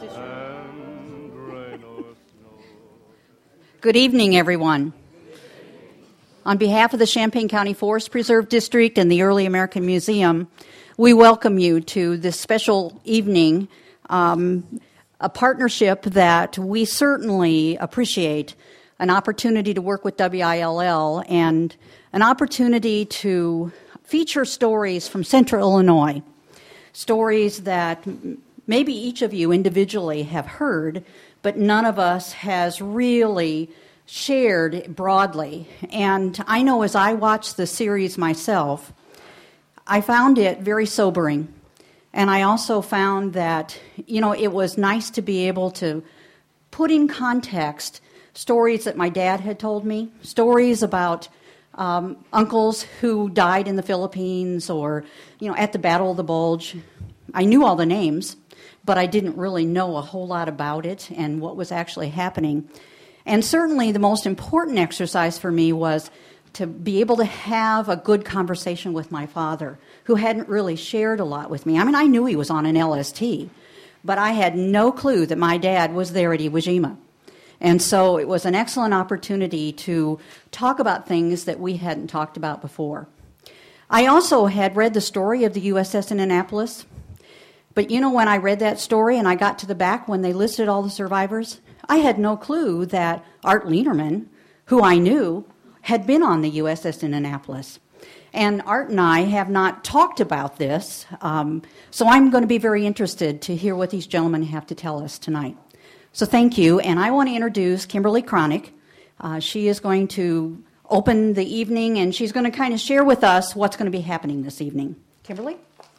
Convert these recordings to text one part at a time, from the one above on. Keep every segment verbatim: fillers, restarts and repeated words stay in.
Good evening, everyone. On behalf of the Champaign County Forest Preserve District and the Early American Museum, we welcome you to this special evening, um, a partnership that we certainly appreciate, an opportunity to work with W I L L, and an opportunity to feature stories from Central Illinois, stories that maybe each of you individually have heard, but none of us has really shared broadly. And I know as I watched the series myself, I found it very sobering. And I also found that, you know, it was nice to be able to put in context stories that my dad had told me, stories about um, uncles who died in the Philippines or, you know, at the Battle of the Bulge. I knew all the names, but I didn't really know a whole lot about it and what was actually happening. And certainly the most important exercise for me was to be able to have a good conversation with my father, who hadn't really shared a lot with me. I mean, I knew he was on an L S T, but I had no clue that my dad was there at Iwo Jima. And so it was an excellent opportunity to talk about things that we hadn't talked about before. I also had read the story of the U S S Indianapolis, but you know, when I read that story and I got to the back when they listed all the survivors, I had no clue that Art Lienerman, who I knew, had been on the U S S Indianapolis. And Art and I have not talked about this, um, so I'm going to be very interested to hear what these gentlemen have to tell us tonight. So thank you, and I want to introduce Kimberly Cronick. Uh, she is going to open the evening, and she's going to kind of share with us what's going to be happening this evening. Kimberly?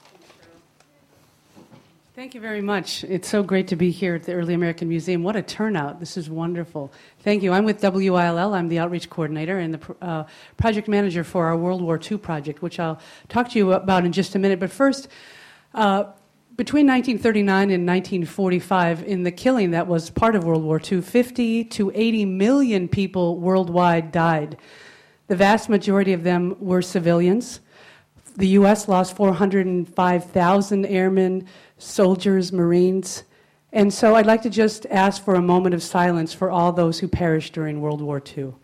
Thank you very much. It's so great to be here at the Early American Museum. What a turnout. This is wonderful. Thank you. I'm with W I L L. I'm the outreach coordinator and the uh, project manager for our World War Two project, which I'll talk to you about in just a minute. But first, uh, between nineteen thirty-nine and nineteen forty-five, in the killing that was part of World War Two, fifty to eighty million people worldwide died. The vast majority of them were civilians. The U S lost four hundred five thousand airmen, soldiers, Marines. And so I'd like to just ask for a moment of silence for all those who perished during World War Two.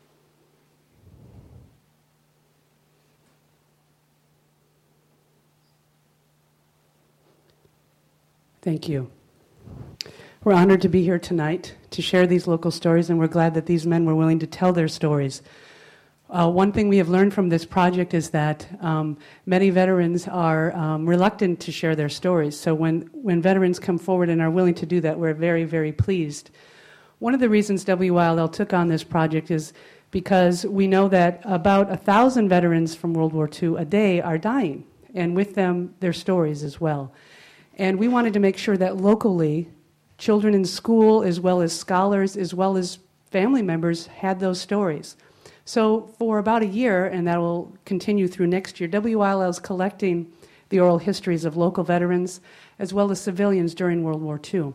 Thank you. We're honored to be here tonight to share these local stories, and we're glad that these men were willing to tell their stories. Uh, one thing we have learned from this project is that um, many veterans are um, reluctant to share their stories. So when, when veterans come forward and are willing to do that, we're very, very pleased. One of the reasons W I L L took on this project is because we know that about a thousand veterans from World War Two a day are dying, and with them, their stories as well. And we wanted to make sure that locally, children in school, as well as scholars, as well as family members, had those stories. So for about a year, and that will continue through next year, W I L L is collecting the oral histories of local veterans as well as civilians during World War Two.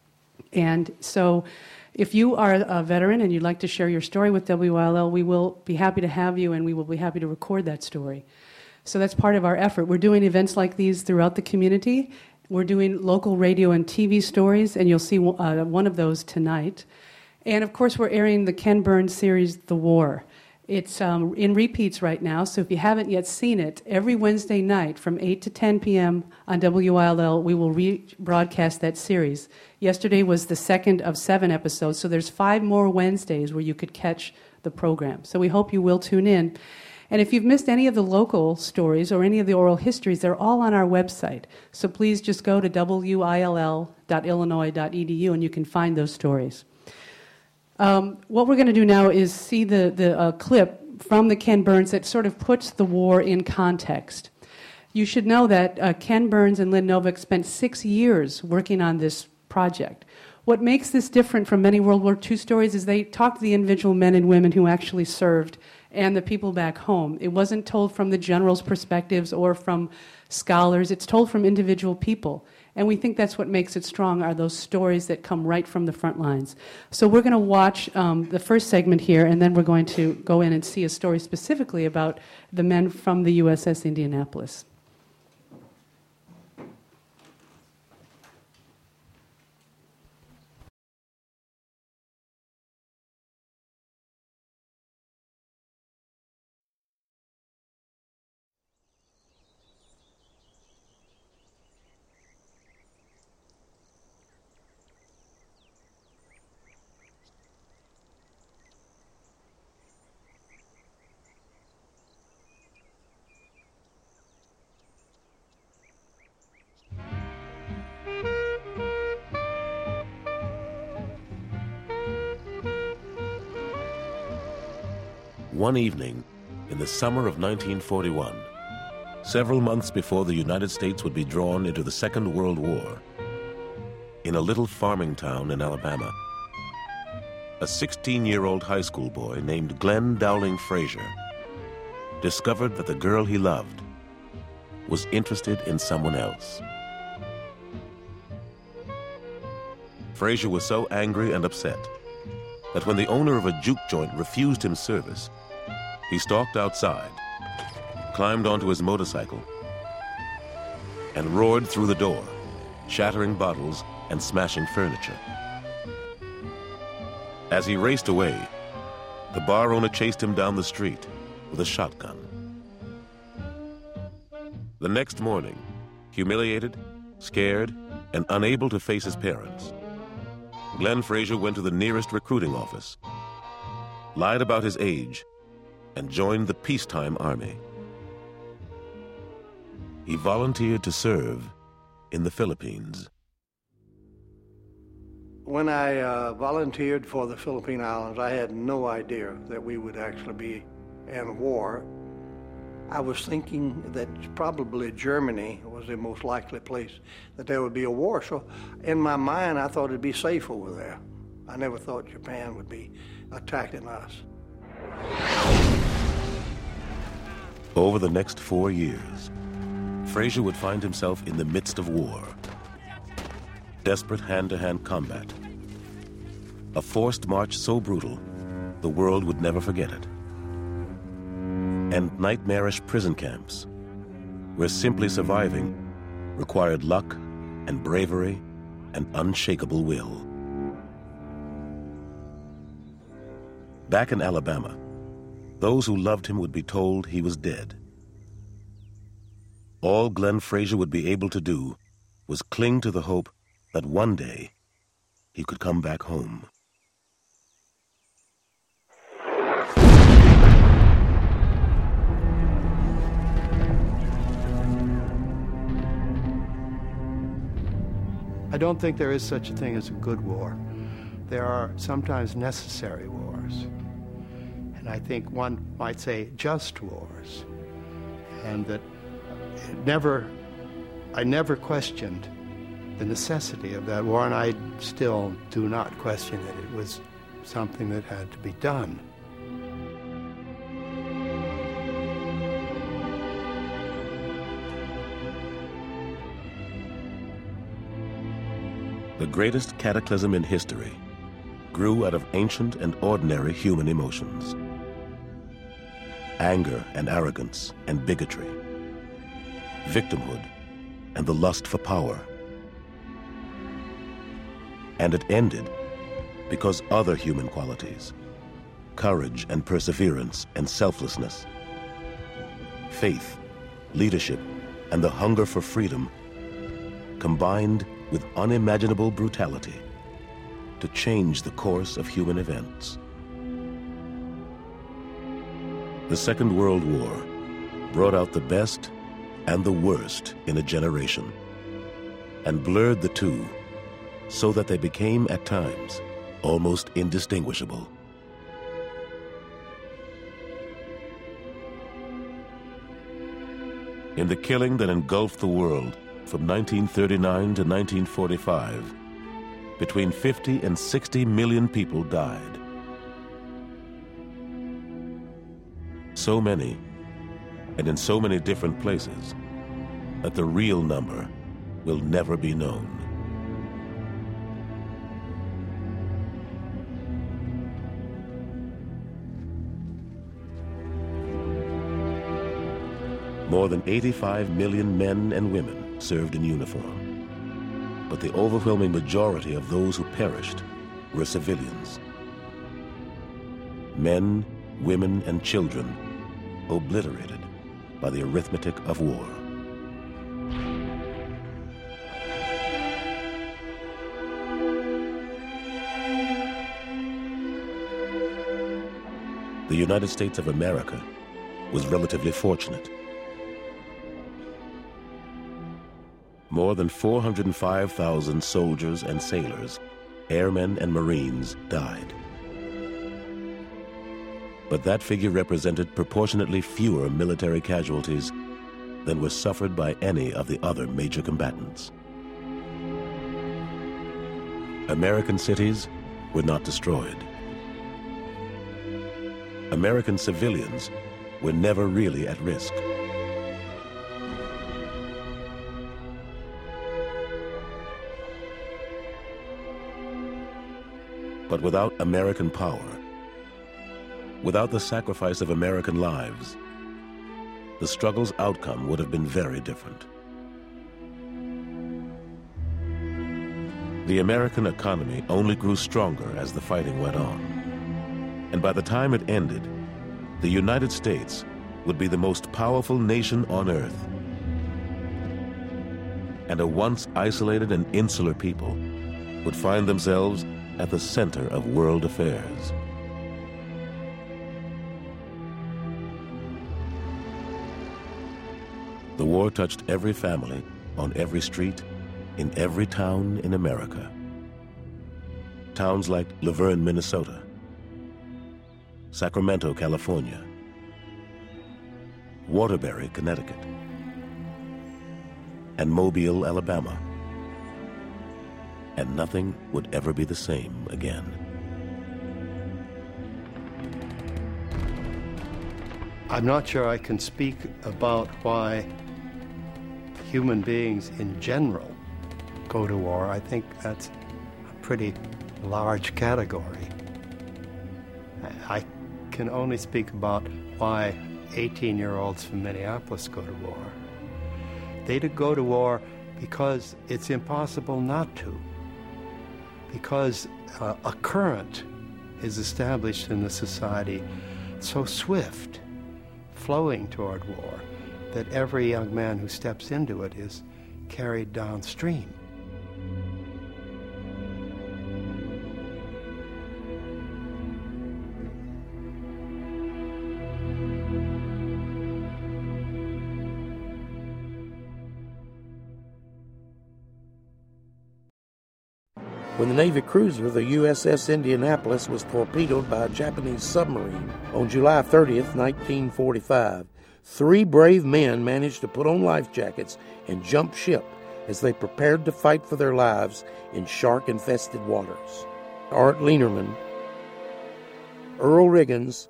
And so if you are a veteran and you'd like to share your story with W I L L, we will be happy to have you, and we will be happy to record that story. So that's part of our effort. We're doing events like these throughout the community. We're doing local radio and T V stories, and you'll see uh, one of those tonight. And of course, we're airing the Ken Burns series, The War. It's um, in repeats right now, so if you haven't yet seen it, every Wednesday night from eight to ten p.m. on W I L L, we will rebroadcast that series. Yesterday was the second of seven episodes, so there's five more Wednesdays where you could catch the program. So we hope you will tune in. And if you've missed any of the local stories or any of the oral histories, they're all on our website. So please just go to W I L L dot illinois dot e d u and you can find those stories. Um, what we're going to do now is see the, the uh, clip from the Ken Burns that sort of puts the war in context. You should know that uh, Ken Burns and Lynn Novick spent six years working on this project. What makes this different from many World War Two stories is they talked to the individual men and women who actually served and the people back home. It wasn't told from the generals' perspectives or from scholars. It's told from individual people. And we think that's what makes it strong, are those stories that come right from the front lines. So we're going to watch um, the first segment here, and then we're going to go in and see a story specifically about the men from the U S S Indianapolis. one evening in the summer of nineteen forty-one, several months before the United States would be drawn into the Second World War, in a little farming town in Alabama, a sixteen-year-old high school boy named Glenn Dowling Frazier discovered that the girl he loved was interested in someone else. Frazier was so angry and upset that when the owner of a juke joint refused him service, he stalked outside, climbed onto his motorcycle, and roared through the door, shattering bottles and smashing furniture. As he raced away, the bar owner chased him down the street with a shotgun. The next morning, humiliated, scared, and unable to face his parents, Glenn Frazier went to the nearest recruiting office, lied about his age, and joined the peacetime army. He volunteered to serve in the Philippines. When I uh, volunteered for the Philippine Islands, I had no idea that we would actually be in war. I was thinking that probably Germany was the most likely place that there would be a war. So in my mind, I thought it'd be safe over there. I never thought Japan would be attacking us. Over the next four years, Frazier would find himself in the midst of war. Desperate hand-to-hand combat. A forced march so brutal, the world would never forget it. And nightmarish prison camps, where simply surviving required luck and bravery and unshakable will. Back in Alabama, those who loved him would be told he was dead. All Glenn Frazier would be able to do was cling to the hope that one day he could come back home. I don't think there is such a thing as a good war. There are sometimes necessary wars. And I think one might say just wars. And that it never, I never questioned the necessity of that war, and I still do not question it. It was something that had to be done. The greatest cataclysm in history grew out of ancient and ordinary human emotions. Anger and arrogance and bigotry. Victimhood and the lust for power. And it ended because other human qualities, courage and perseverance and selflessness, faith, leadership, and the hunger for freedom combined with unimaginable brutality to change the course of human events. The Second World War brought out the best and the worst in a generation and blurred the two so that they became at times almost indistinguishable. In the killing that engulfed the world from nineteen thirty-nine to nineteen forty-five, between fifty and sixty million people died. So many, and in so many different places, that the real number will never be known. More than eighty-five million men and women served in uniform, but the overwhelming majority of those who perished were civilians. Men, women, and children obliterated by the arithmetic of war. The United States of America was relatively fortunate. More than four hundred five thousand soldiers and sailors, airmen and Marines died. But that figure represented proportionately fewer military casualties than were suffered by any of the other major combatants. American cities were not destroyed. American civilians were never really at risk. But without American power, without the sacrifice of American lives, the struggle's outcome would have been very different. The American economy only grew stronger as the fighting went on. And by the time it ended, the United States would be the most powerful nation on earth. And a once isolated and insular people would find themselves at the center of world affairs. The war touched every family, on every street, in every town in America. Towns like Laverne, Minnesota, Sacramento, California, Waterbury, Connecticut, and Mobile, Alabama. And nothing would ever be the same again. I'm not sure I can speak about why human beings in general go to war. I think that's a pretty large category. I can only speak about why eighteen-year-olds from Minneapolis go to war. They go to war because it's impossible not to. Because uh, a current is established in the society so swift, flowing toward war, that every young man who steps into it is carried downstream. When the Navy cruiser, the U S S Indianapolis, was torpedoed by a Japanese submarine on July thirtieth, nineteen forty-five, three brave men managed to put on life jackets and jump ship as they prepared to fight for their lives in shark-infested waters. Art Lienerman, Earl Riggins,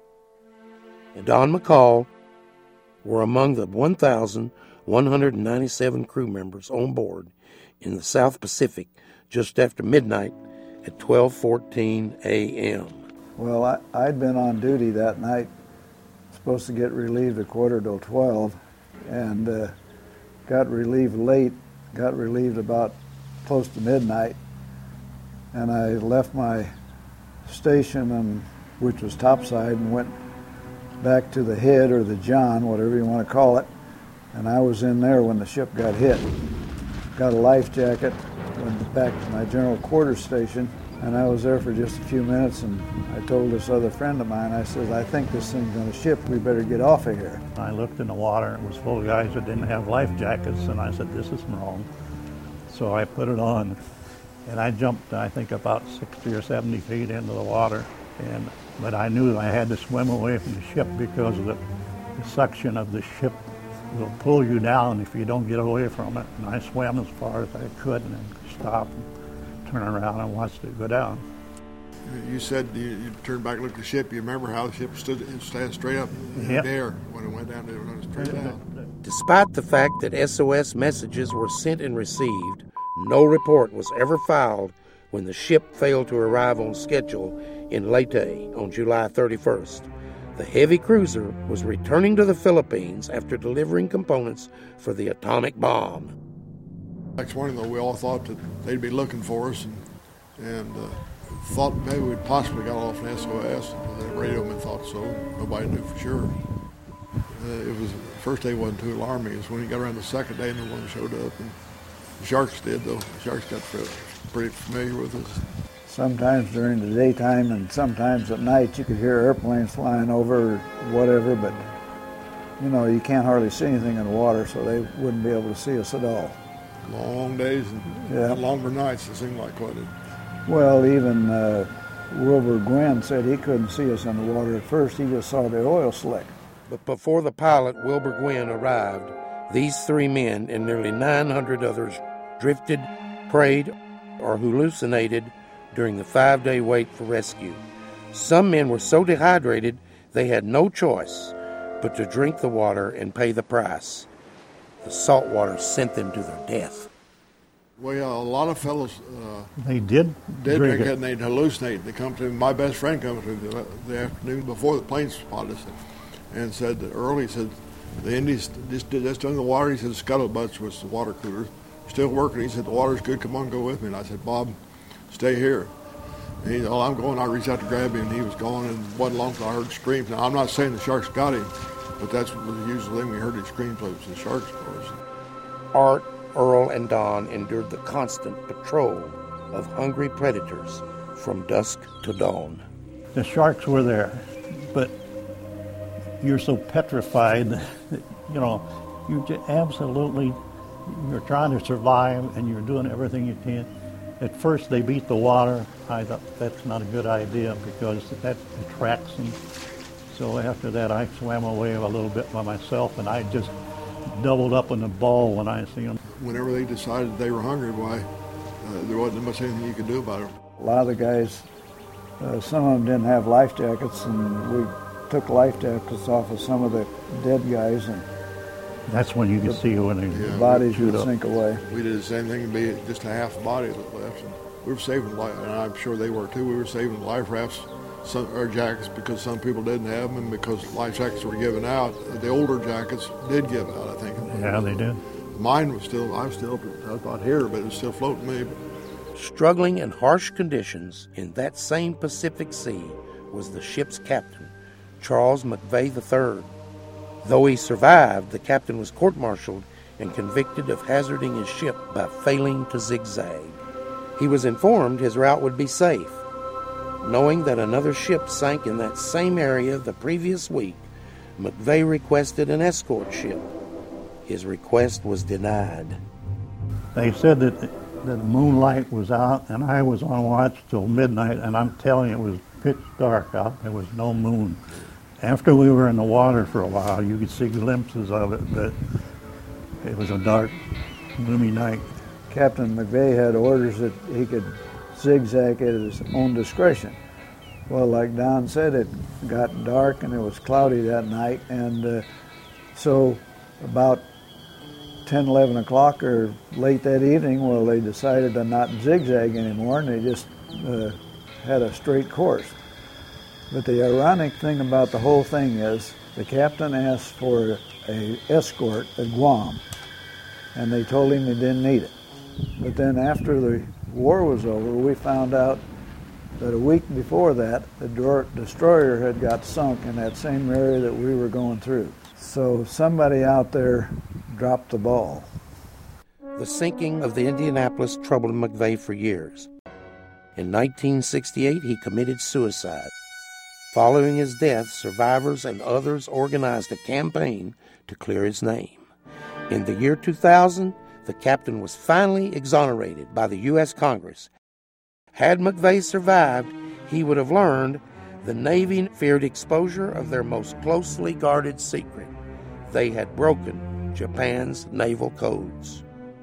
and Don McCall were among the one thousand one hundred ninety-seven crew members on board in the South Pacific just after midnight at twelve fourteen a.m. Well, I, I'd been on duty that night, supposed to get relieved at quarter till twelve, and uh, got relieved late, got relieved about close to midnight, and I left my station, and which was topside, and went back to the head, or the John, whatever you want to call it, and I was in there when the ship got hit. Got a life jacket, went back to my general quarters station, and I was there for just a few minutes, and I told this other friend of mine, I said, I think this thing's going to ship, we better get off of here. I looked in the water, and it was full of guys that didn't have life jackets, and I said, this is wrong. So I put it on, and I jumped, I think, about sixty or seventy feet into the water, and but I knew I had to swim away from the ship because of the, the suction of the ship will pull you down if you don't get away from it. And I swam as far as I could and then stop and turn around and watched it go down. You said you, you turned back and looked at the ship. You remember how the ship stood stand straight up in Yep. the air when it went down, it went straight down. Despite the fact that S O S messages were sent and received, no report was ever filed when the ship failed to arrive on schedule in Leyte on July thirty-first. The heavy cruiser was returning to the Philippines after delivering components for the atomic bomb. Next morning, though, we all thought that they'd be looking for us, and, and uh, thought maybe we'd possibly got off an S O S. The radioman thought so. Nobody knew for sure. Uh, it was the first day wasn't too alarming. It was when he got around the second day, and no one showed up. And the sharks did, though. The sharks got pretty familiar with us. Sometimes during the daytime and sometimes at night you could hear airplanes flying over or whatever, but you know, you can't hardly see anything in the water, so they wouldn't be able to see us at all. Long days and Yeah. longer nights, it seemed like, wasn't it? Well, even uh, Wilbur Gwynn said he couldn't see us in the water at first. He just saw the oil slick. But before the pilot, Wilbur Gwynn, arrived, these three men and nearly nine hundred others drifted, prayed, or hallucinated during the five-day wait for rescue. Some men were so dehydrated they had no choice but to drink the water and pay the price. The salt water sent them to their death. Well, yeah, a lot of fellows uh, they did did drink drink it it. and they'd hallucinate. They come to my best friend come to the, the afternoon before the plane spotted us and said that early said the Indians just did just in the water. He said the scuttlebutts was the water coolers still working. He said the water's good. Come on, go with me. And I said, Bob, stay here. And he said, oh, I'm going. I reached out to grab him, and he was gone. And it wasn't long until I heard screams. Now I'm not saying the sharks got him, but that's the usual thing we heard. His screams was the sharks, of course. Art, Earl, and Don endured the constant patrol of hungry predators from dusk to dawn. The sharks were there, but you're so petrified that, you know, you just absolutely, you're trying to survive and you're doing everything you can. At first they beat the water. I thought that's not a good idea because that attracts them. So after that I swam away a little bit by myself and I just doubled up in the ball when I see them. Whenever they decided they were hungry, why, uh, there wasn't much anything you could do about it. A lot of the guys, uh, some of them didn't have life jackets, and we took life jackets off of some of the dead guys, and that's when you could the, see when they the bodies would up. sink away. We did the same thing, be just a half body that left. And we were saving life, and I'm sure they were too. We were saving life rafts, some, or jackets, because some people didn't have them, and because life jackets were given out. The older jackets did give out, I think. Yeah, they did. Mine was still, I was still, I was about here, but it was still floating me. Struggling in harsh conditions in that same Pacific Sea was the ship's captain, Charles McVay the third. Though he survived, the captain was court-martialed and convicted of hazarding his ship by failing to zigzag. He was informed his route would be safe. Knowing that another ship sank in that same area the previous week, McVay requested an escort ship. His request was denied. They said that, that the moonlight was out, and I was on watch till midnight, and I'm telling you, it was pitch dark out. There was no moon. After we were in the water for a while, you could see glimpses of it, but it was a dark, gloomy night. Captain McVay had orders that he could zigzag at his own discretion. Well, like Don said, it got dark and it was cloudy that night, and uh, so about ten, eleven o'clock or late that evening, well, they decided to not zigzag anymore, and they just uh, had a straight course. But the ironic thing about the whole thing is the captain asked for an escort at Guam, and they told him they didn't need it. But then after the war was over, we found out that a week before that, the destroyer had got sunk in that same area that we were going through. So somebody out there dropped the ball. The sinking of the Indianapolis troubled McVay for years. In nineteen sixty-eight, he committed suicide. Following his death, survivors and others organized a campaign to clear his name. In the year two thousand, the captain was finally exonerated by the U S Congress. Had McVay survived, he would have learned the Navy feared exposure of their most closely guarded secret. They had broken Japan's naval codes.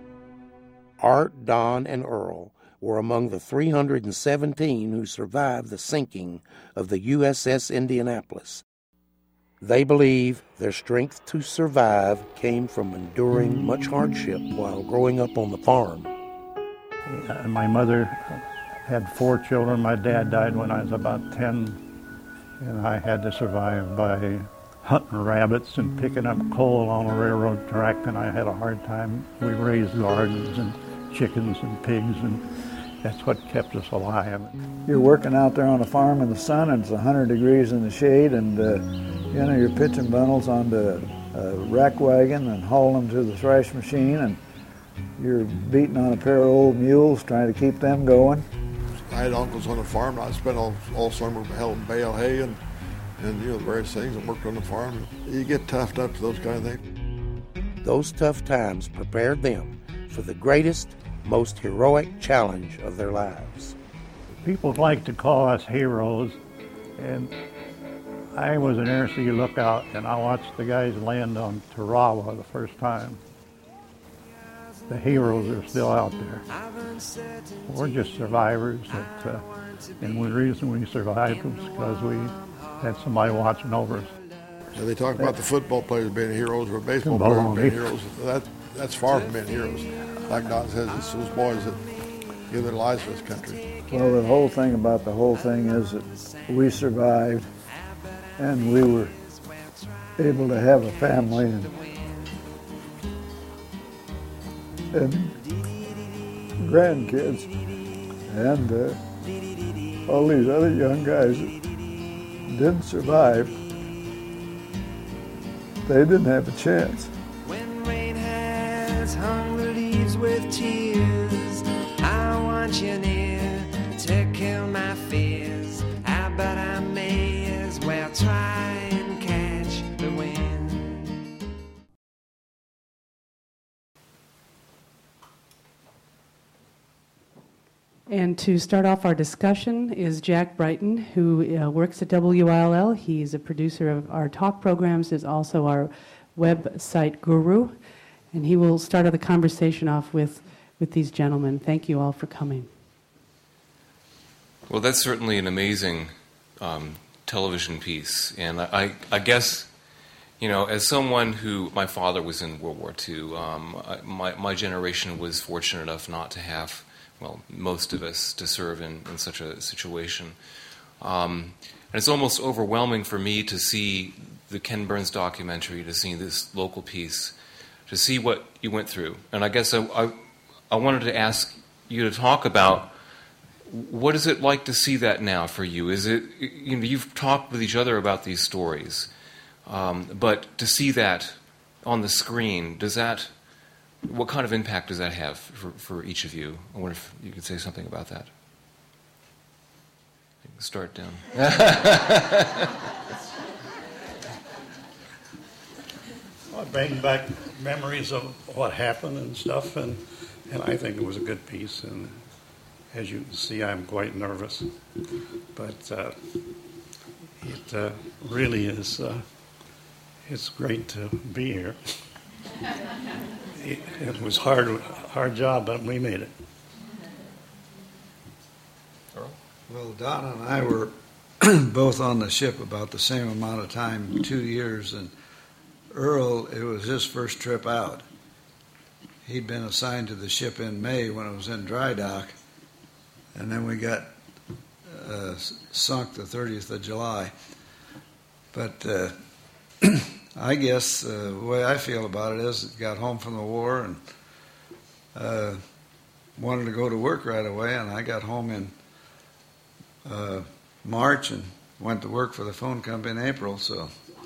Art, Don, and Earl were among the three hundred seventeen who survived the sinking of the U S S Indianapolis. They believe their strength to survive came from enduring much hardship while growing up on the farm. Uh, my mother had four children. My dad died when I was about ten, and I had to survive by hunting rabbits and picking up coal on a railroad track, and I had a hard time. We raised gardens and chickens and pigs, and that's what kept us alive. You're working out there on a farm in the sun, and it's one hundred degrees in the shade, and uh, you know, you're pitching bundles onto a rack wagon and hauling them to the thrash machine, and you're beating on a pair of old mules trying to keep them going. I had uncles on the farm. I spent all, all summer helping bale hay and, and you know, various things, and worked on the farm. You get toughed up to those kind of things. Those tough times prepared them for the greatest, most heroic challenge of their lives. people like to call us heroes, and I was an air sea lookout, and I watched the guys land on Tarawa the first time. The heroes are still out there. We're just survivors, that, uh, and the reason we survived was because we had somebody watching over us. So they talk about the football players being heroes or baseball players being heroes. That, that's far from being heroes. Like Don says, it's those boys that give their lives for this country. Well, the whole thing about the whole thing is that we survived and we were able to have a family and, and grandkids and uh, all these other young guys that didn't survive. They didn't have a chance. When rain has hung the leaves with tears, I want you near to kill my fears. I bet I may as well try and catch the wind. And to start off our discussion is Jack Brighton, who uh, works at W I L L. He's a producer of our talk programs, is also our website guru, and he will start the conversation off with, with these gentlemen. Thank you all for coming. Well, that's certainly an amazing um, television piece, and I, I guess, you know, as someone who, my father was in World War Two, um, I, my, my generation was fortunate enough not to have, well, most of us to serve in, in such a situation. Um, and it's almost overwhelming for me to see the Ken Burns documentary, to see this local piece, to see what you went through. And I guess I, I, I wanted to ask you to talk about what is it like to see that now for you? Is it, you know, you've talked with each other about these stories, um, but to see that on the screen, does that, what kind of impact does that have for, for each of you? I wonder if you could say something about that. You can start down. Well, it brings back memories of what happened and stuff, and, and I think it was a good piece. And as you can see, I'm quite nervous, but uh, it uh, really is. Uh, it's great to be here. It, it was hard, hard job, but we made it. Well, Donna and I were both on the ship about the same amount of time, two years, and Earl, it was his first trip out. He'd been assigned to the ship in May when it was in dry dock, and then we got uh, sunk the thirtieth of July. But uh, I guess uh, the way I feel about it is, it got home from the war and uh, wanted to go to work right away, and I got home in uh, March and went to work for the phone company in April. So,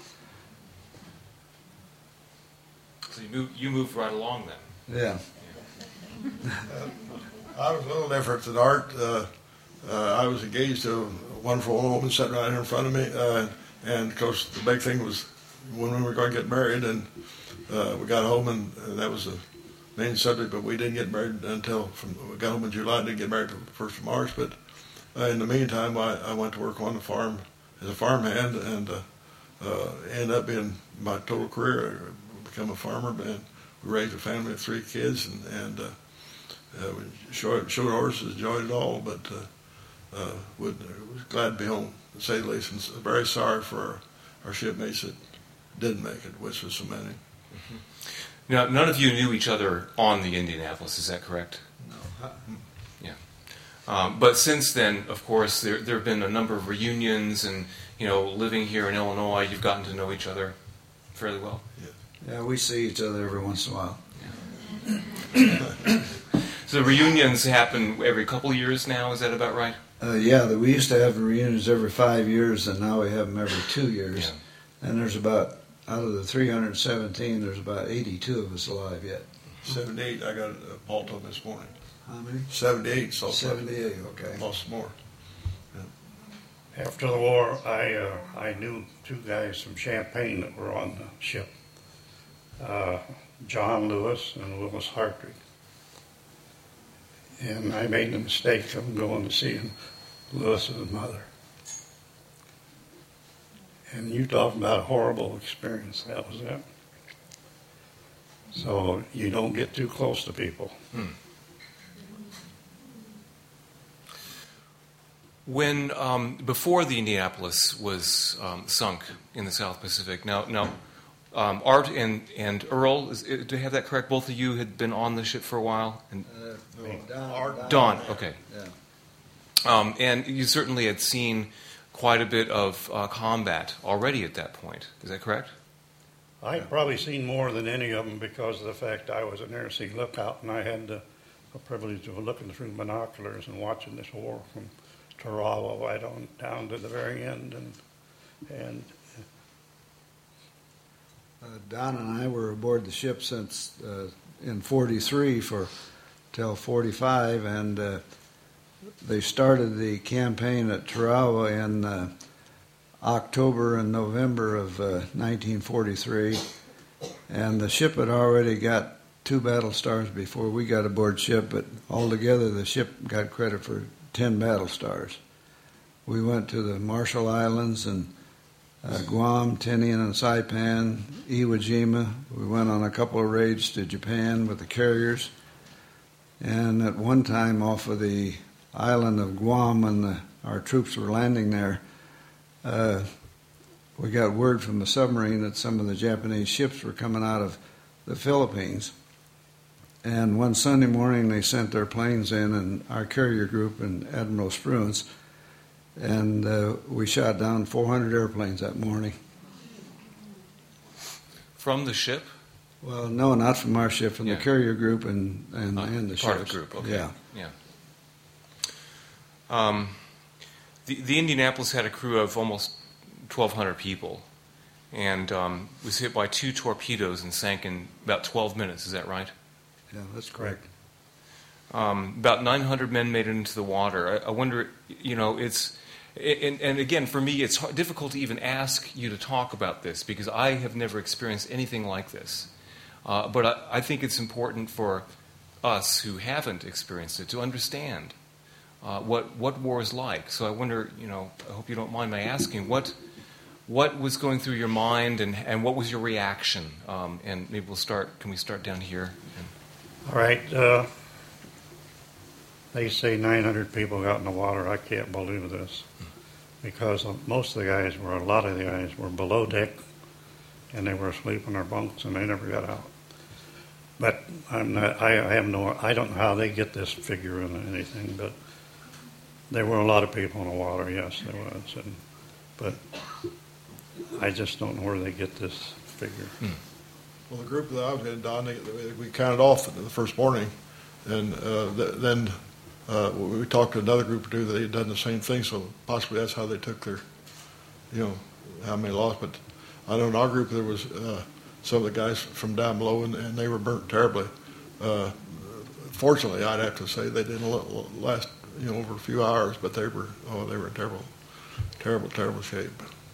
So you moved, you moved right along then? yeah. yeah. uh, I was a little different than Art. Uh, uh, I was engaged to a wonderful woman sitting right here in front of me, uh, and of course the big thing was when we were going to get married, and uh, we got home, and, and that was the main subject, but we didn't get married until, from, we got home in July, didn't get married until the first of March, but uh, in the meantime, I, I went to work on the farm as a farmhand, and uh, uh, ended up being my total career, I become a farmer, and we raised a family of three kids, and, and uh, uh, we showed, showed horses, enjoyed it all, but uh, uh, would, uh, was glad to be home, to say the least, and very sorry for our, our shipmates that didn't make it, which was so many. Mm-hmm. Now, none of you knew each other on the Indianapolis, is that correct? No. Yeah. Um, but since then, of course, there there have been a number of reunions, and, you know, living here in Illinois, you've gotten to know each other fairly well. Yeah, yeah, we see each other every once in a while. Yeah. So reunions happen every couple of years now, is that about right? Uh, yeah, we used to have reunions every five years, and now we have them every two years. Yeah. And there's about, out of the three hundred seventeen, there's about eighty-two of us alive yet. seventy-eight, I got a Paul told me this morning. How many? seventy-eight, so seventy-eight, okay. Lost more. Yeah. After the war, I uh, I knew two guys from Champaign that were on the ship, uh, John Lewis and Willis Hartwig. And I made the mistake of going to see them Lewis's mother. And you talked about a horrible experience. That was it. So you don't get too close to people. Hmm. When um, before the Indianapolis was um, sunk in the South Pacific, now now um, Art and and Earl, is, do I have that correct? Both of you had been on the ship for a while. And Uh, no, Don, Don. Don, okay. Yeah. Um, and you certainly had seen quite a bit of uh, combat already at that point. Is that correct? I'd probably seen more than any of them because of the fact I was an air sea lookout, and I had the, the privilege of looking through binoculars and watching this war from Tarawa right on down to the very end. And and Uh, Don and I were aboard the ship since uh, in forty-three for till forty-five, and uh, they started the campaign at Tarawa in uh, October and November of uh, nineteen forty-three, and the ship had already got two battle stars before we got aboard ship, but altogether the ship got credit for ten battle stars. We went to the Marshall Islands and uh, Guam, Tinian and Saipan, Iwo Jima. We went on a couple of raids to Japan with the carriers, and at one time off of the island of Guam when the, our troops were landing there, uh, we got word from the submarine that some of the Japanese ships were coming out of the Philippines. And one Sunday morning they sent their planes in, and our carrier group and Admiral Spruance, and uh, we shot down four hundred airplanes that morning. From the ship? Well, no, not from our ship, from Yeah. the carrier group and, and, Uh, and the part ships. of the group, okay. Yeah. Yeah. Um, the, the Indianapolis had a crew of almost twelve hundred people, and um, was hit by two torpedoes and sank in about twelve minutes. Is that right? Yeah, that's correct. Um, about nine hundred men made it into the water. I, I wonder, you know, it's, and, and again, for me, it's hard, difficult to even ask you to talk about this because I have never experienced anything like this. Uh, but I, I think it's important for us who haven't experienced it to understand uh, what what war is like. So I wonder, you know, I hope you don't mind my asking, what what was going through your mind, and, and what was your reaction? Um, and maybe we'll start. Can we start down here? all right, uh, they say nine hundred people got in the water. I can't believe this because most of the guys were, a lot of the guys were below deck, and they were asleep in their bunks, and they never got out. But I'm not, I have no, I don't know how they get this figure or anything, but there were a lot of people in the water, yes, there was. And, but I just don't know where they get this figure. Hmm. Well, the group that I was in, Don, they, we counted off the first morning, and uh, th- then uh, we talked to another group or two that they had done the same thing, so possibly that's how they took their, you know, how many lost. But I know in our group there was uh, some of the guys from down below, and, and they were burnt terribly. Uh, fortunately, I'd have to say they didn't last, you know, over a few hours, but they were, oh, they were in terrible, terrible, terrible shape.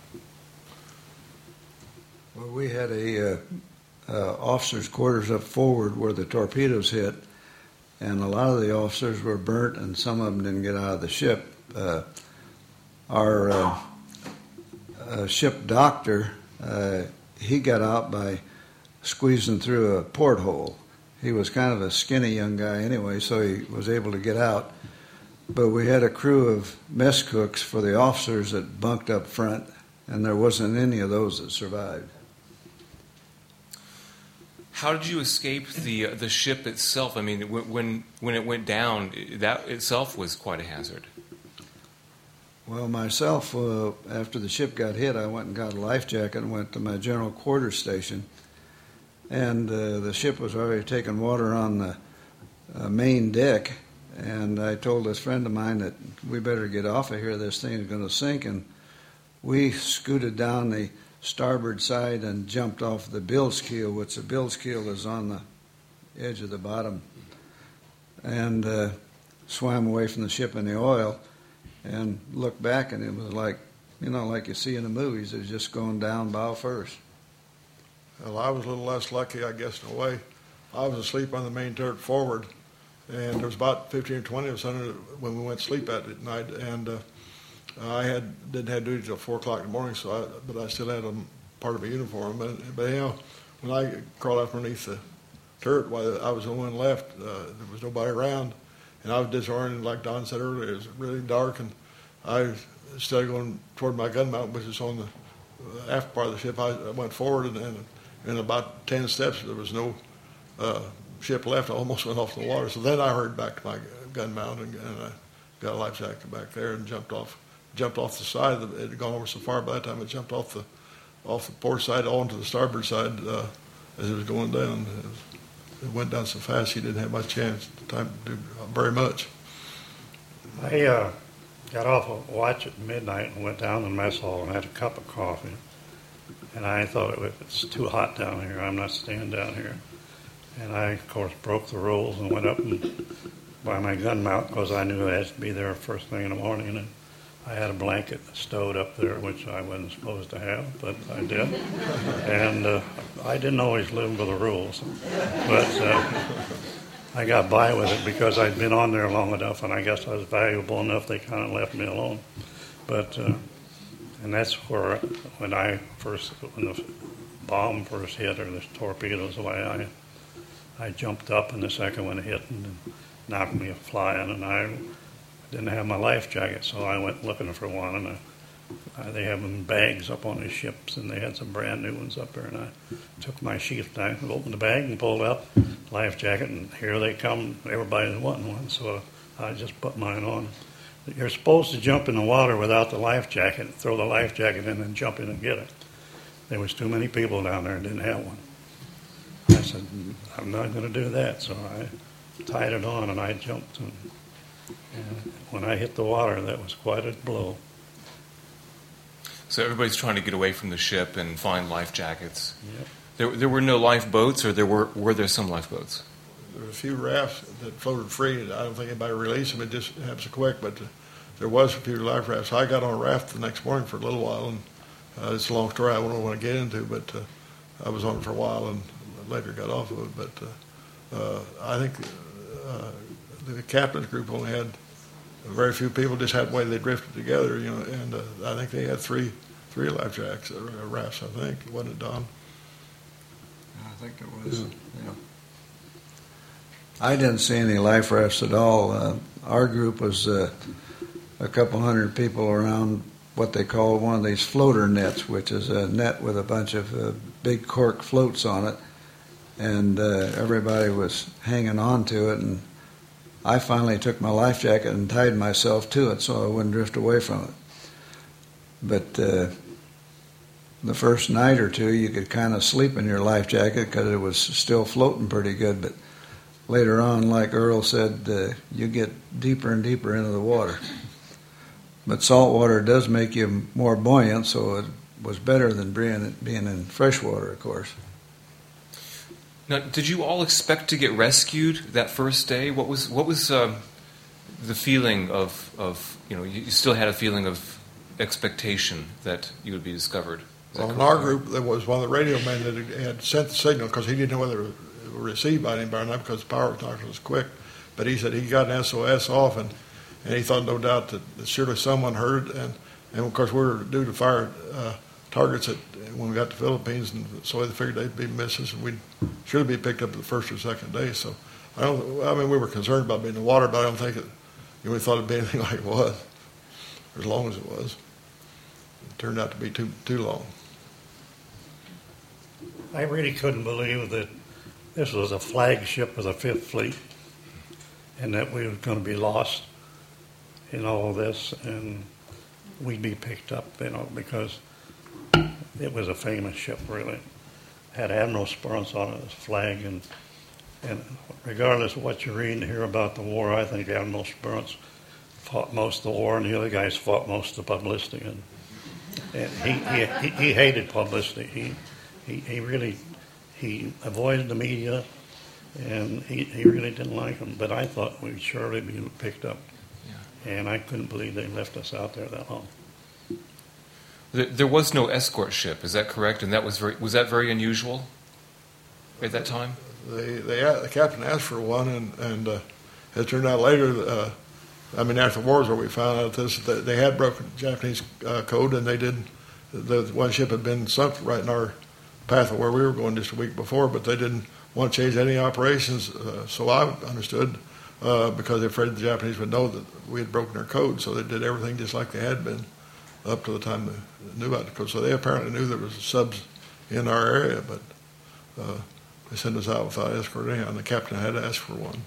Well, we had a uh, uh, officers' quarters up forward where the torpedoes hit, and a lot of the officers were burnt, and some of them didn't get out of the ship. Uh, our uh, uh, ship doctor, uh, he got out by squeezing through a porthole. He was kind of a skinny young guy anyway, so he was able to get out. But we had a crew of mess cooks for the officers that bunked up front, and there wasn't any of those that survived. How did you escape the uh, the ship itself? I mean, when, when when it went down, that itself was quite a hazard. Well, myself, uh, after the ship got hit, I went and got a life jacket and went to my general quarters station. And uh, the ship was already taking water on the uh, main deck. And I told this friend of mine that we better get off of here. This thing is going to sink. And we scooted down the starboard side and jumped off the bilge keel, which the bilge keel is on the edge of the bottom, and uh, swam away from the ship in the oil and looked back, and it was like, you know, like you see in the movies. It was just going down bow first. Well, I was a little less lucky, I guess, in a way. I was asleep on the main turret forward, and there was about fifteen or twenty of us under when we went to sleep at, at night, and uh, I had didn't have duty till four o'clock in the morning, so I, but I still had a part of my uniform. But, but anyhow, when I crawled out from underneath the turret, while I was the one left, uh, there was nobody around, and I was disoriented, like Don said earlier. It was really dark, and I instead of going toward my gun mount, which is on the aft part of the ship, I, I went forward, and, and in about ten steps, there was no uh, ship left. I almost went off in the water. So then I hurried back to my gun mount, and, and I got a life jacket back there and jumped off. Jumped off the side. Of the, it had gone over so far by that time. It jumped off the off the port side onto the starboard side uh, as it was going down. It, was, it went down so fast, he didn't have much chance, time to do very much. I uh, got off a watch at midnight and went down to the mess hall and had a cup of coffee. And I thought, it was, it's too hot down here, I'm not staying down here. And I, of course, broke the rules and went up and by my gun mount because I knew I had to be there first thing in the morning. And I had a blanket stowed up there, which I wasn't supposed to have, but I did. And uh, I didn't always live by the rules. But uh, I got by with it because I'd been on there long enough, and I guess I was valuable enough, they kind of left me alone. But, uh, and that's where, when I first, when the bomb first hit, or the torpedoes away, I, I jumped up, and the second one hit and knocked me flying, and I didn't have my life jacket, so I went looking for one, and I, I, they have them in bags up on the ships, and they had some brand new ones up there, and I took my sheath knife and opened the bag and pulled out life jacket, and here they come. Everybody's wanting one, so I just put mine on. You're supposed to jump in the water without the life jacket, throw the life jacket in and jump in and get it. There was too many people down there and didn't have one. I said, I'm not going to do that, so I tied it on, and I jumped, and And when I hit the water, that was quite a blow. So everybody's trying to get away from the ship and find life jackets. Yep. There, there were no lifeboats, or there were were there some lifeboats? There were a few rafts that floated free. I don't think anybody released them. It just happened so quick, but uh, there was a few life rafts. I got on a raft the next morning for a little while, and uh, it's a long story I don't want to get into, but uh, I was on it for a while and later got off of it. But uh, uh, I think uh, the captain's group only had very few people, just had the way they drifted together, you know, and uh, I think they had three three life jacks, uh, rafts, I think. Wasn't it, Don? I think it was, yeah. yeah. I didn't see any life rafts at all. Uh, our group was uh, a couple hundred people around what they call one of these floater nets, which is a net with a bunch of uh, big cork floats on it, and uh, everybody was hanging on to it, and I finally took my life jacket and tied myself to it so I wouldn't drift away from it. But uh, the first night or two, you could kind of sleep in your life jacket because it was still floating pretty good. But later on, like Earl said, uh, you get deeper and deeper into the water. But salt water does make you more buoyant, so it was better than being, being in fresh water, of course. Now, did you all expect to get rescued that first day? What was what was um, the feeling of, of, you know, you still had a feeling of expectation that you would be discovered? Well, in our group, there was one of the radio men that had sent the signal because he didn't know whether it was received by anybody or not because the power connection was quick. But he said he got an S O S off, and, and he thought no doubt that, that surely someone heard. And, and, of course, we were due to fire uh, targets at, when we got to the Philippines, and so they figured they'd be misses, and we'd surely be picked up the first or second day. So I don't. I mean, we were concerned about being in the water, but I don't think it, you know, we thought it'd be anything like it was, or as long as it was. It turned out to be too too long. I really couldn't believe that this was a flagship of the Fifth Fleet, and that we were going to be lost in all this, and we'd be picked up, you know, because it was a famous ship, really. Had Admiral Spruance on it as flag, and and regardless of what you read and hear about the war, I think Admiral Spruance fought most of the war, and the other guys fought most of the publicity. And, and he, he he hated publicity. He he he really he avoided the media, and he he really didn't like them. But I thought we'd surely be picked up, yeah. And I couldn't believe they left us out there that long. There was no escort ship, is that correct? And that was very, was that very unusual at that time? They, they, the captain asked for one, and, and uh, it turned out later, uh, I mean, after the war is where we found out this, that they had broken Japanese uh, code, and they did, the one ship had been sunk right in our path of where we were going just a week before, but they didn't want to change any operations, uh, so I understood, uh, because they're afraid the Japanese would know that we had broken their code, so they did everything just like they had been up to the time they knew about the code. So they apparently knew there was subs in our area, but uh, they sent us out without escort anyhow, and the captain had to ask for one.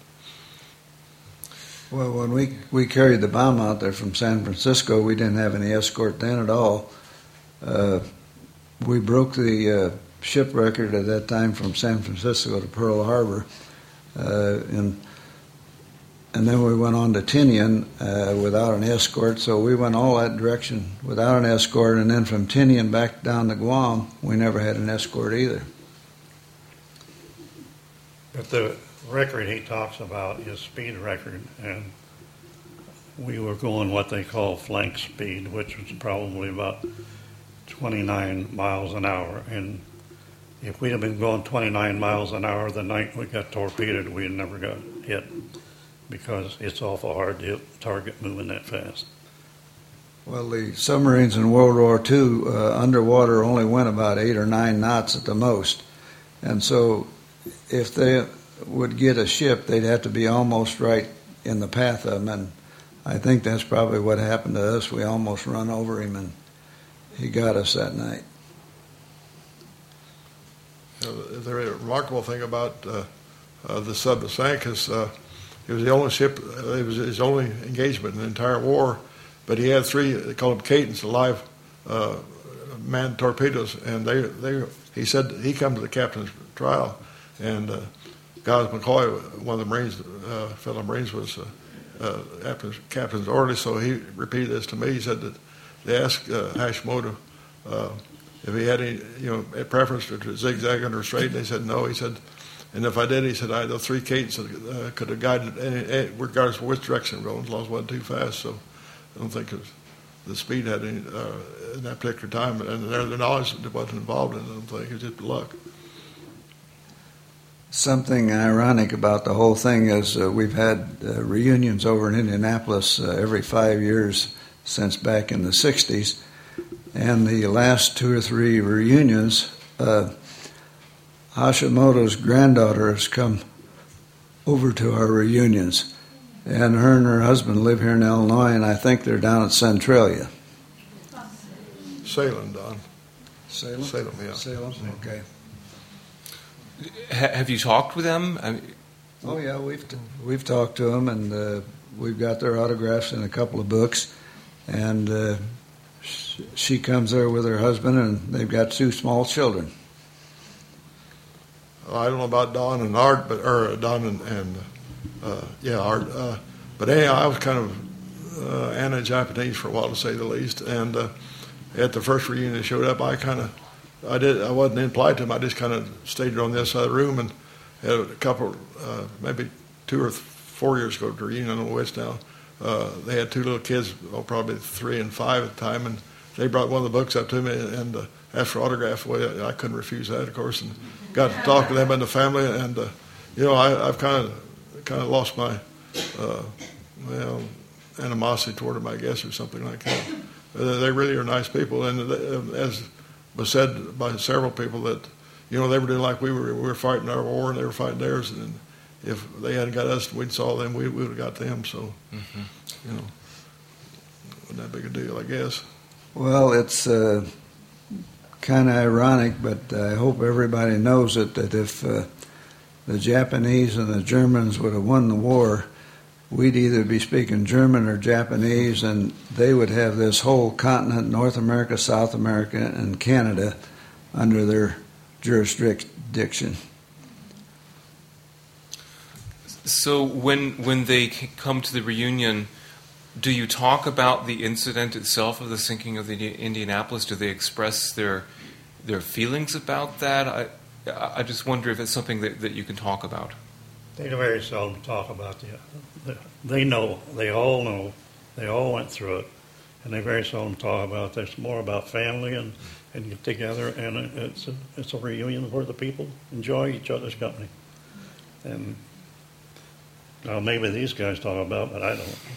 Well, when we, we carried the bomb out there from San Francisco, we didn't have any escort then at all. Uh, we broke the uh, ship record at that time from San Francisco to Pearl Harbor, uh, and and then we went on to Tinian uh, without an escort. So we went all that direction without an escort, and then from Tinian back down to Guam, we never had an escort either. But the record he talks about is speed record, and we were going what they call flank speed, which was probably about twenty-nine miles an hour. And if we'd have been going twenty-nine miles an hour the night we got torpedoed, we'd never got hit, because it's awful hard to hit target moving that fast. Well, the submarines in World War Two uh, underwater only went about eight or nine knots at the most, and so if they would get a ship, they'd have to be almost right in the path of them, and I think that's probably what happened to us. We almost run over him, and he got us that night. You know, the remarkable thing about uh, uh, the sub that sank is uh, it was the only ship, uh, it was his only engagement in the entire war, but he had three, they call them Catons, live uh, manned torpedoes, and they, they, he said he come to the captain's trial, and uh, Giles McCoy, one of the Marines, uh, fellow Marines, was uh, uh, captain's, captain's orderly, so he repeated this to me. He said that they asked uh, Hashimoto uh, if he had any, you know, a preference to zigzag under straight, and they said no. He said, and if I did, he said, I had the three Catons that uh, could have guided any, any, regardless of which direction we're going, as long as it wasn't too fast. So I don't think it was, the speed had any, uh, in that particular time, and their, their knowledge wasn't involved in it. I don't think it was just luck. Something ironic about the whole thing is uh, we've had uh, reunions over in Indianapolis uh, every five years since back in the sixties, and the last two or three reunions, uh, Hashimoto's granddaughter has come over to our reunions, and her and her husband live here in Illinois, and I think they're down at Centralia. Salem, Don. Salem? Salem, yeah. Salem, okay. Have you talked with them? I mean, oh yeah, we've t- we've talked to them, and uh, we've got their autographs in a couple of books. And uh, sh- she comes there with her husband, and they've got two small children. Well, I don't know about Don and Art, but or Don and, and uh, yeah, Art. Uh, but anyhow, I was kind of uh, anti-Japanese for a while, to say the least. And uh, at the first reunion that showed up, I kind of. I did. I wasn't implied to them. I just kind of stayed on this side of the room and had a couple, uh, maybe two or th- four years ago, to reunion, I don't know which now. Uh, they had two little kids, oh, probably three and five at the time, and they brought one of the books up to me and uh, asked for autograph. Well, I couldn't refuse that, of course, and got to talk to them and the family. And uh, you know, I, I've kind of kind of lost my uh, well animosity toward them, I guess, or something like that. Uh, they really are nice people, and they, as was said by several people that, you know, they were doing like we were. We were fighting our war, and they were fighting theirs. And if they hadn't got us, we'd saw them. We, we would have got them. So, mm-hmm. you know, wasn't that big a deal, I guess. Well, it's uh, kind of ironic, but I hope everybody knows it, that if uh, the Japanese and the Germans would have won the war, we'd either be speaking German or Japanese, and they would have this whole continent, North America, South America, and Canada, under their jurisdiction. So when when they come to the reunion, do you talk about the incident itself of the sinking of the Indianapolis? Do they express their their feelings about that? I I just wonder if it's something that, that you can talk about. They very seldom talk about the, the. They know. They all know. They all went through it, and they very seldom talk about it. It's more about family and, and get together, and it's a, it's a reunion where the people enjoy each other's company. And Well, maybe these guys talk about, but I don't.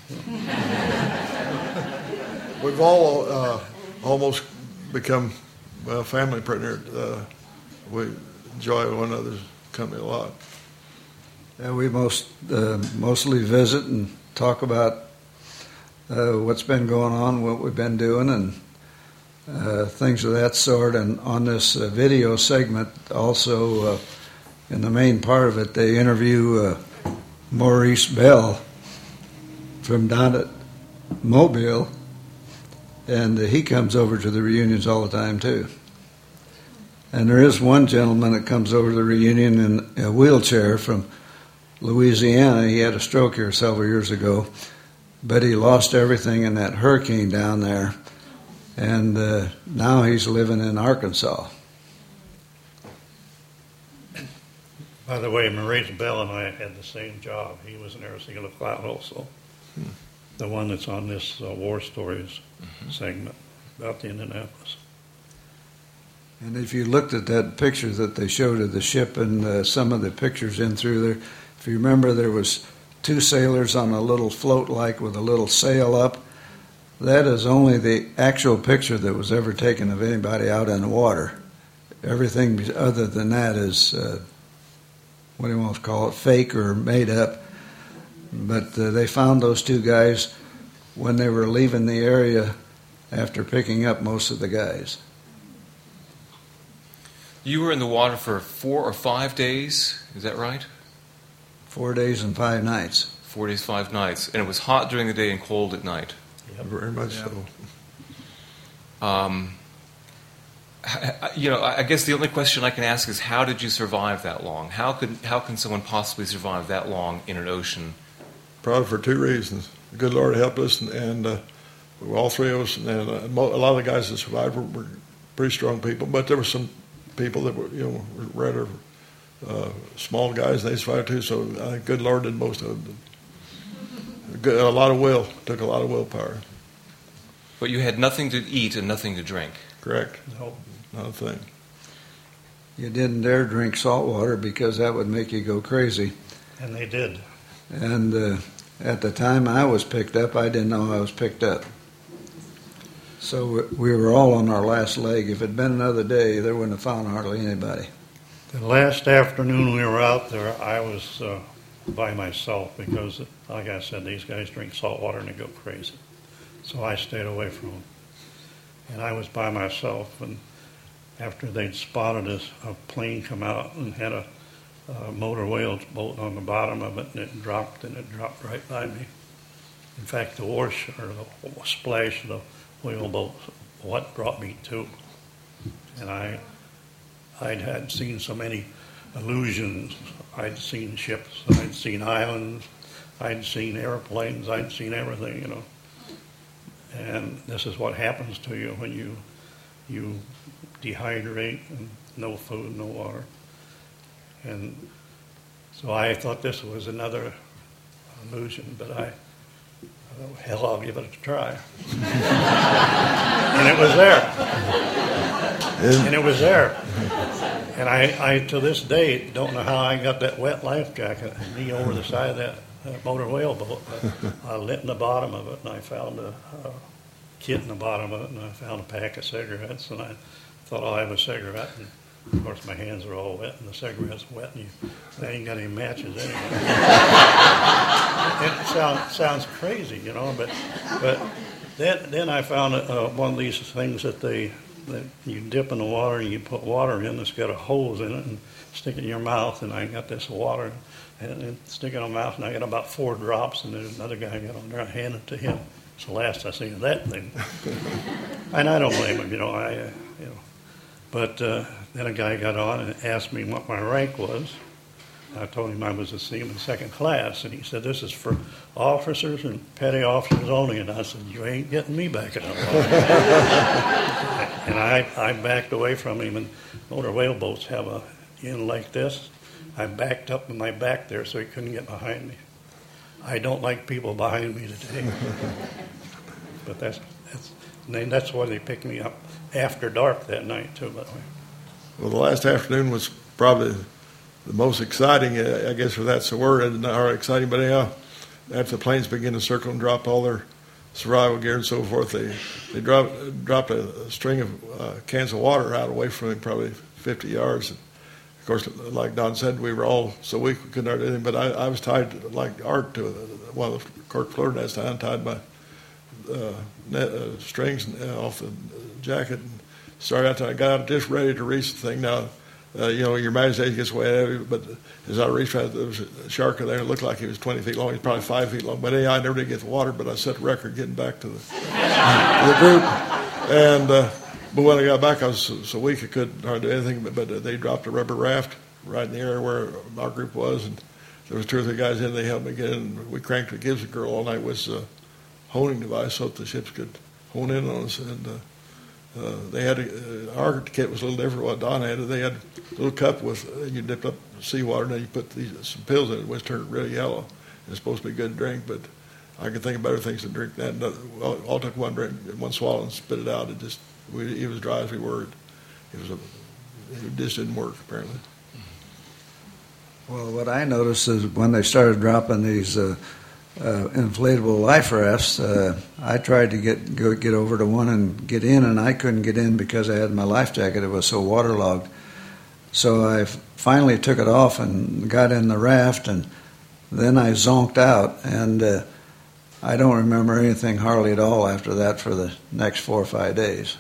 We've all uh, almost become well, family partners. Uh, we enjoy one another's company a lot. Yeah, we most uh, mostly visit and talk about uh, what's been going on, what we've been doing, and uh, things of that sort. And on this uh, video segment, also uh, in the main part of it, they interview uh, Maurice Bell from down at Mobile, and uh, he comes over to the reunions all the time too. And there is one gentleman that comes over to the reunion in a wheelchair from Louisiana. He had a stroke here several years ago, but he lost everything in that hurricane down there, and uh, now he's living in Arkansas. By the way, Maurice Bell and I had the same job. He was an Arcilla Cloud also. Hmm. The one that's on this uh, War Stories mm-hmm. segment about the Indianapolis. And if you looked at that picture that they showed of the ship and uh, some of the pictures in through there, if you remember, there was two sailors on a little float like with a little sail up. That is only the actual picture that was ever taken of anybody out in the water. Everything other than that is, uh, what do you want to call it, fake or made up. But uh, they found those two guys when they were leaving the area after picking up most of the guys. You were in the water for four or five days, is that right? Four days and five nights. Four days, five nights. And it was hot during the day and cold at night. Yep. Very much yep. so. Um, you know, I guess the only question I can ask is, how did you survive that long? How could how can someone possibly survive that long in an ocean? Probably for two reasons. The good Lord helped us, and, and uh, all three of us, and uh, a lot of the guys that survived were, were pretty strong people, but there were some people that were, you know, were rather uh, small guys, and they survived too, so I think good Lord did most of it. A lot of will, took a lot of willpower. But you had nothing to eat and nothing to drink. Correct. No, not a thing. You didn't dare drink salt water because that would make you go crazy. And they did. And uh, at the time I was picked up, I didn't know I was picked up. So we were all on our last leg. If it had been another day, they wouldn't have found hardly anybody. The last afternoon we were out there, I was uh, by myself because, like I said, these guys drink salt water and they go crazy. So I stayed away from them. And I was by myself, and after they'd spotted us, a plane come out and had a, a motor whale boat on the bottom of it, and it dropped, and it dropped right by me. In fact, the wash, or the splash of the whale boat, what brought me to. And I, I'd had seen so many illusions. I'd seen ships, I'd seen islands, I'd seen airplanes, I'd seen everything, you know. And this is what happens to you when you you dehydrate and no food, no water. And so I thought this was another illusion, but I, oh, hell, I'll give it a try. And it was there. And it was there. And I, I, to this day, don't know how I got that wet life jacket knee over the side of that, that motor whale boat. I lit in the bottom of it, and I found a, a kit in the bottom of it, and I found a pack of cigarettes, and I thought I'll have a cigarette. And of course, my hands are all wet, and the cigarette's wet, and you, I ain't got any matches anyway. It sounds sounds crazy, you know, but but then then I found uh, one of these things that they that you dip in the water and you put water in. It's got a hose in it and stick it in your mouth. And I got this water and, and stick it in my mouth, and I got about four drops. And then another guy got on there. I handed it to him. It's the last I seen of that thing. And I don't blame him, you know. I uh, you know, but uh, then a guy got on and asked me what my rank was. I told him I was a seaman second class, and he said, "This is for officers and petty officers only." And I said, "You ain't getting me back in the water." And I, I backed away from him, and motor whale boats have a in like this. I backed up with my back there so he couldn't get behind me. I don't like people behind me today. But that's that's and then that's why they picked me up after dark that night too, by the way. Well, the last afternoon was probably the most exciting, I guess if that's the word, it's not hardly exciting, but anyhow, after the planes began to circle and drop all their survival gear and so forth, they they dropped dropped a, a string of uh, cans of water out away from him, probably fifty yards. And of course, like Don said, we were all so weak we couldn't hurt anything. But I, I was tied to, like Art to one of the cork floor nests. I untied my uh, net, uh, strings off the jacket and started out. I got out just ready to reach the thing. Now, uh, you know, your imagination gets way ahead of you, but as I reached out, there was a shark in there. It looked like he was twenty feet long. He's probably five feet long. But anyhow, I never did get the water, but I set the record getting back to the, to the group. And uh, but when I got back, I was so, so weak I couldn't hardly do anything. But, but uh, they dropped a rubber raft right in the area where our group was, and there was two or three guys in. They helped me get in. We cranked the Gibson girl all night with a honing device so that the ships could hone in on us. And uh, uh, they had a, uh, our kit was a little different. What Don had, they had a little cup with uh, you dipped up seawater, and then you put these some pills in it, which turned really yellow. It's supposed to be good to drink, but I could think of better things to drink than that. Well, all took one drink, one swallow, and spit it out. It just we, it was dry as we were. It was a, it just didn't work apparently. Well, what I noticed is when they started dropping these uh, uh, inflatable life rafts, uh, I tried to get go, get over to one and get in, and I couldn't get in because I had my life jacket. It was so waterlogged. So I finally took it off and got in the raft, and then I zonked out, and uh, I don't remember anything hardly at all after that for the next four or five days.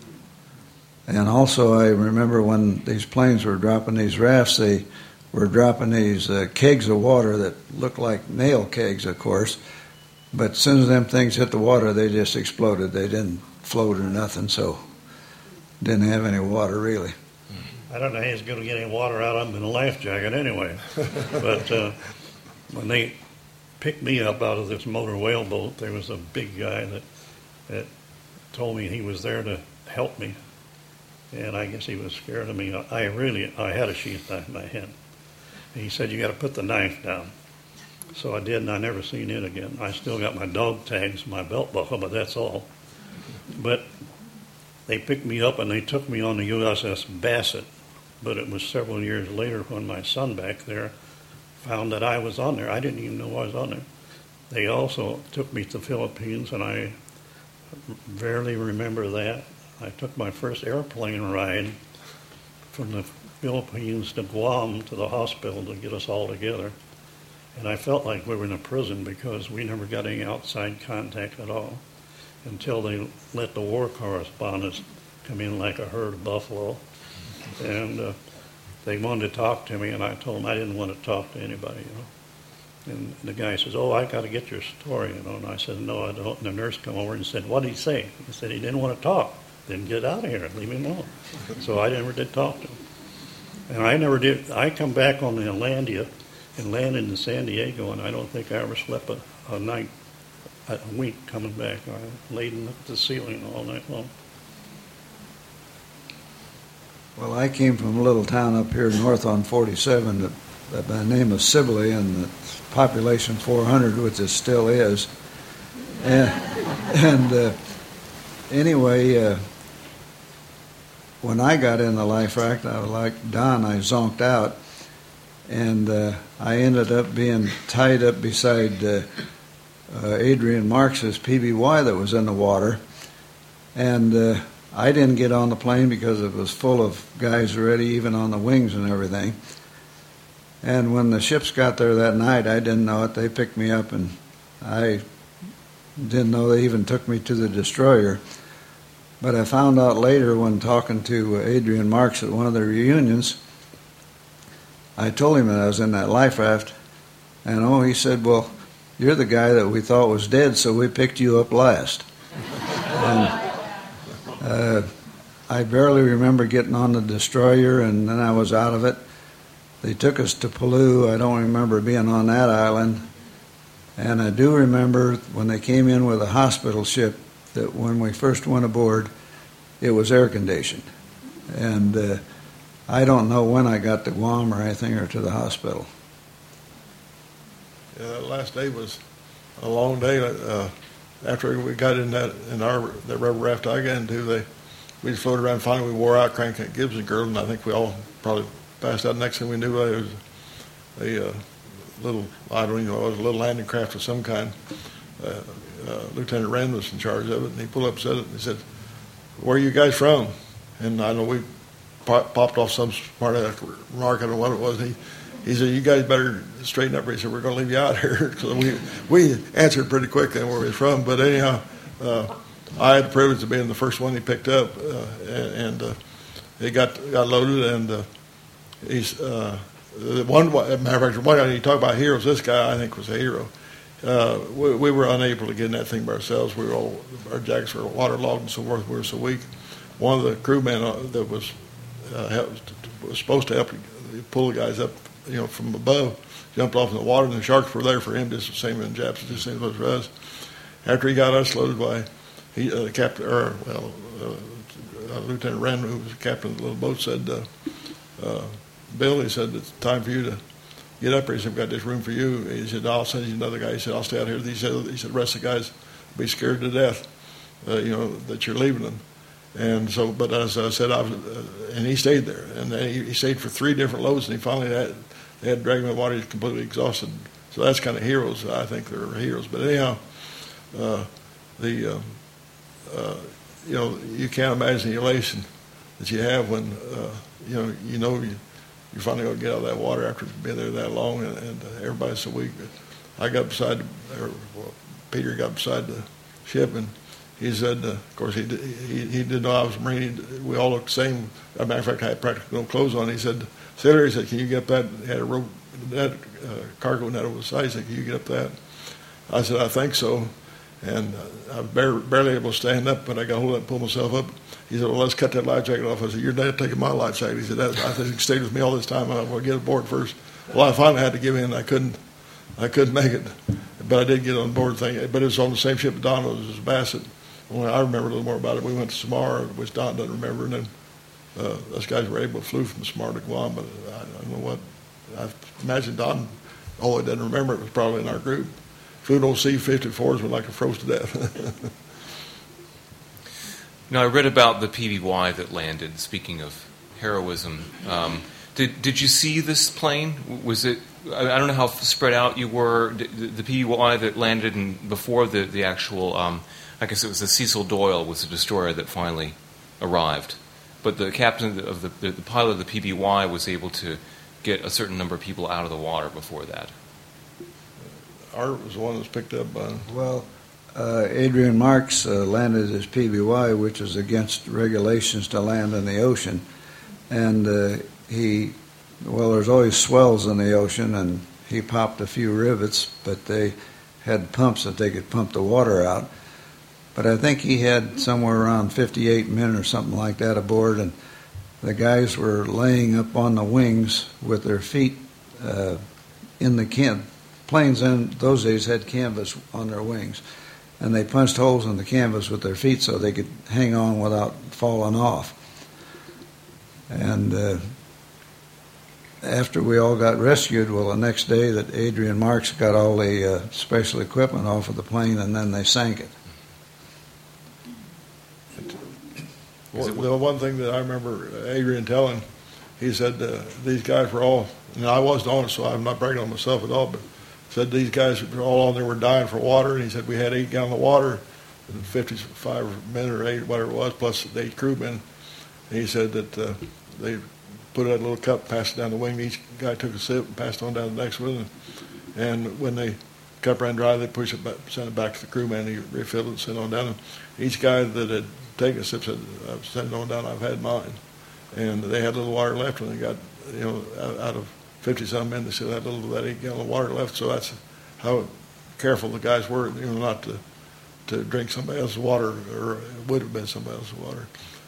And also I remember when these planes were dropping these rafts, they were dropping these uh, kegs of water that looked like nail kegs, of course, but as soon as them things hit the water, they just exploded. They didn't float or nothing, so didn't have any water really. I don't know how he's going to get any water out of him in a life jacket anyway. But uh, when they picked me up out of this motor whaleboat, there was a big guy that, that told me he was there to help me. And I guess he was scared of me. I really, I had a sheath knife in my hand. And he said, you got to put the knife down. So I did, and I never seen it again. I still got my dog tags, my belt buckle, but that's all. But they picked me up and they took me on the U S S Bassett. But it was several years later when my son back there found that I was on there. I didn't even know I was on there. They also took me to the Philippines, and I barely remember that. I took my first airplane ride from the Philippines to Guam to the hospital to get us all together. And I felt like we were in a prison because we never got any outside contact at all until they let the war correspondents come in like a herd of buffalo. And uh, they wanted to talk to me, and I told them I didn't want to talk to anybody, you know. And the guy says, oh, I got to get your story, you know. And I said, no, I don't. And the nurse come over and said, what did he say? He said he didn't want to talk. Then get out of here, leave him alone. So I never did talk to him. And I never did. I come back on the Atlantia and landed in San Diego, and I don't think I ever slept a, a night, a week coming back. I laid and looked at the ceiling all night long. Well, I came from a little town up here north on forty-seven that, that by the name of Sibley, and the population four hundred, which it still is. And, and uh, anyway, uh, when I got in the life raft, I was like Don, I zonked out, and uh, I ended up being tied up beside uh, uh, Adrian Marks's P B Y that was in the water, and uh, I didn't get on the plane because it was full of guys already, even on the wings and everything. And when the ships got there that night, I didn't know it. They picked me up, and I didn't know they even took me to the destroyer. But I found out later when talking to Adrian Marks at one of the reunions, I told him that I was in that life raft, and oh, he said, well, you're the guy that we thought was dead, so we picked you up last. And, uh, I barely remember getting on the destroyer, and then I was out of it. They took us to Palau. I don't remember being on that island. And I do remember when they came in with a hospital ship, that when we first went aboard, it was air conditioned. And uh, I don't know when I got to Guam or anything or to the hospital. Yeah, that last day was a long day. Uh, after we got in that in our that rubber raft I got into, they we floated around. Finally, we wore out, cranked that Gibson girl, and I think we all probably passed out. Next thing we knew, there was a uh, little, I don't even know, it was a little landing craft of some kind. Uh, uh, Lieutenant Wren was in charge of it, and he pulled up and said it, and he said, "Where are you guys from?" And I know we pop, popped off some smart remark, I don't know what it was. He, he said, "You guys better straighten up." He said, "We're going to leave you out here." So we, we answered pretty quick then where we was from. But anyhow, uh, I had the privilege of being the first one he picked up, uh, and, and uh, he got got loaded, and uh, he's uh, one. Matter of fact, one guy you talk about heroes. This guy I think was a hero. Uh, we, we were unable to get in that thing by ourselves. We were all, our jackets were waterlogged and so forth. We were so weak. One of the crewmen uh, that was uh, helped, was supposed to help pull the guys up, you know, from above, jumped off in the water, and the sharks were there for him, just the same as the Japs, just the same as for us. After he got us loaded by, he, uh, captain, or well, uh, uh, Lieutenant Wren, who was the captain of the little boat, said, uh, uh, "Bill," he said, "it's time for you to get up here." He said, "We've got this room for you." He said, "I'll send you another guy." He said, "I'll stay out here." He said, he said, "The rest of the guys will be scared to death, uh, you know, that you're leaving them." And so, but as I said, I was, uh, and he stayed there, and he, he stayed for three different loads, and he finally had, they had dragged him in the water. He was completely exhausted. So that's kind of heroes. I think they're heroes. But anyhow, uh, the uh, uh, you know, you can't imagine the elation that you have when uh, you know you know you. You're finally going to get out of that water after being there that long, and, and uh, everybody's so weak. I got beside, or well, Peter got beside the ship, and he said, uh, of course, he, did, he he didn't know I was a Marine. He, we all looked the same. As a matter of fact, I had practically no clothes on. He said, "Sailor," he said, "can you get up that?" He had a rope, net, uh, cargo net over the side. He said, "Can you get up that?" I said, "I think so." And uh, I was barely, barely able to stand up, but I got hold of it and pulled myself up. He said, "Well, let's cut that life jacket off." I said, "You're not taking my life jacket." He said, "That, I think he stayed with me all this time. I will get aboard first." Well, I finally had to give in. I couldn't, I couldn't make it, but I did get on board thing. But it was on the same ship Don was, as Bassett. Only I remember a little more about it. We went to Samar, which Don doesn't remember, and then uh, those guys were able to flew from Samar to Guam. But I, I don't know what. I imagine Don, all he doesn't remember it was probably in our group. Flew those C fifty-fours were like a froze to death. Now, I read about the P B Y that landed. Speaking of heroism, um, did did you see this plane? Was it? I, I don't know how spread out you were. The, the P B Y that landed in, before the the actual. Um, I guess it was the Cecil Doyle was the destroyer that finally arrived, but the captain of the the, the pilot of the P B Y was able to get a certain number of people out of the water before that. Art was the one that was picked up by. Well. Uh, Adrian Marks uh, landed his P B Y, which is against regulations to land in the ocean. And uh, he, well, there's always swells in the ocean, and he popped a few rivets, but they had pumps that they could pump the water out. But I think he had somewhere around fifty-eight men or something like that aboard, and the guys were laying up on the wings with their feet uh, in the can. Planes in those days had canvas on their wings. And they punched holes in the canvas with their feet so they could hang on without falling off. And uh, after we all got rescued, well, the next day that Adrian Marks got all the uh, special equipment off of the plane, and then they sank it. Well, the one thing that I remember Adrian telling, he said uh, these guys were all, and I wasn't on it, so I'm not bragging on myself at all, but said these guys were all on there were dying for water, and he said we had eight gallons of water, and fifty-five men or eight, whatever it was, plus the eight crewmen. And he said that uh, they put it in a little cup, passed it down the wing. Each guy took a sip and passed it on down the next one. And when the cup ran dry, they pushed it back, sent it back to the crewman. He refilled it and sent it on down. Each guy that had taken a sip said, "I've sent it on down. I've had mine." And they had a little water left when they got, you know, out, out of fifty-some men, they still had a little of that eight gallon of water left. So that's how careful the guys were, you know, not to to drink somebody else's water, or it would have been somebody else's water.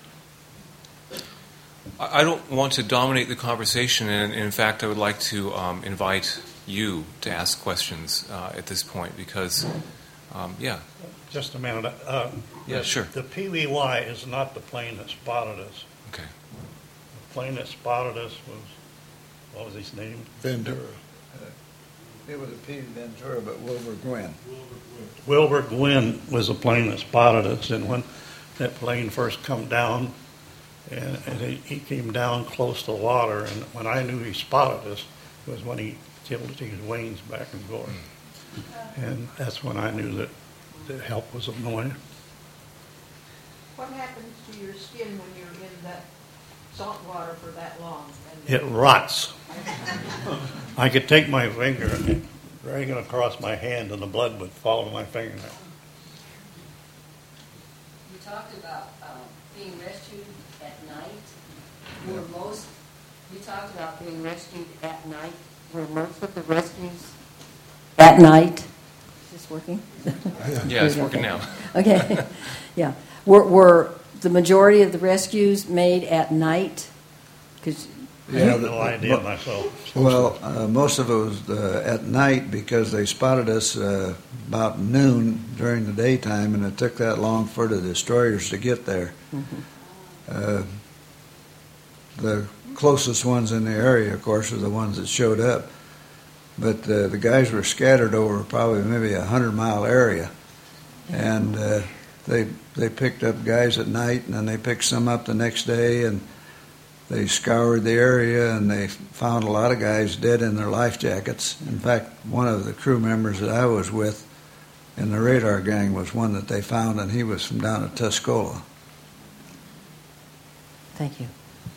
I don't want to dominate the conversation, and in fact, I would like to um, invite you to ask questions uh, at this point, because, um, yeah. Just a minute. Uh, yeah, the, sure. The P B Y is not the plane that spotted us. Okay. The plane that spotted us was, what was his name? Ventura. Uh, it was a P. Ventura, but Wilbur Gwynn. Wilbur Gwynn was the plane that spotted us, and when that plane first come down, And, and he, he came down close to the water, and when I knew he spotted us was when he tilted his wings back and forth. And that's when I knew that the help was anointed. What happens to your skin when you're in that salt water for that long? It rots. I could take my finger and drag it across my hand, and the blood would fall to my fingernail. You talked about um, being rescued at night. Were most you talked about being rescued at night. Were most of the rescues at night? Is this working? Yeah, it's working now. Okay. Yeah. Were, were the majority of the rescues made at night? Because I have no idea myself. Well, uh, most of it was uh, at night because they spotted us uh, about noon during the daytime, and it took that long for the destroyers to get there. Mm-hmm. Uh, the closest ones in the area, of course, are the ones that showed up. But uh, the guys were scattered over probably maybe a hundred-mile area, and uh, they they picked up guys at night, and then they picked some up the next day, and they scoured the area, and they found a lot of guys dead in their life jackets. In fact, one of the crew members that I was with in the radar gang was one that they found, and he was from down at Tuscola. Thank you.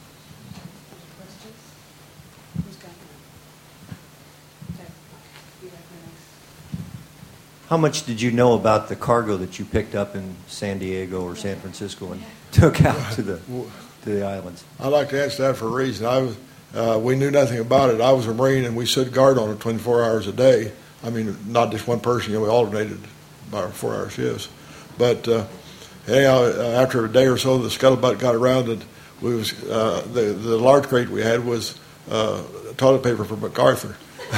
How much did you know about the cargo that you picked up in San Diego or San Francisco and took out to the to the islands? I'd like to answer that for a reason. I was, uh, we knew nothing about it. I was a Marine, and we stood guard on it twenty-four hours a day. I mean, not just one person. You know, we alternated by four-hour shifts. But uh, anyhow, uh, after a day or so, the scuttlebutt got around, and we was uh, the the large crate we had was uh, toilet paper for MacArthur.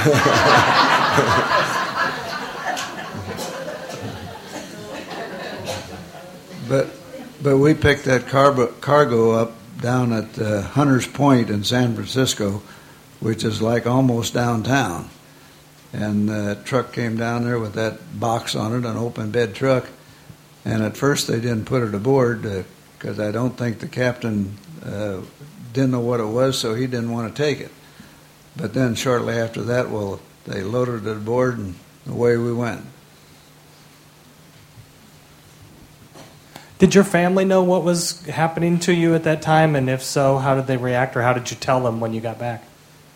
But but we picked that carbo, cargo up down at uh, Hunters Point in San Francisco, which is like almost downtown. And the truck came down there with that box on it, an open bed truck. And at first they didn't put it aboard because uh, I don't think the captain uh, didn't know what it was, so he didn't want to take it. But then shortly after that, well, they loaded it aboard, and away we went. Did your family know what was happening to you at that time? And if so, how did they react, or how did you tell them when you got back?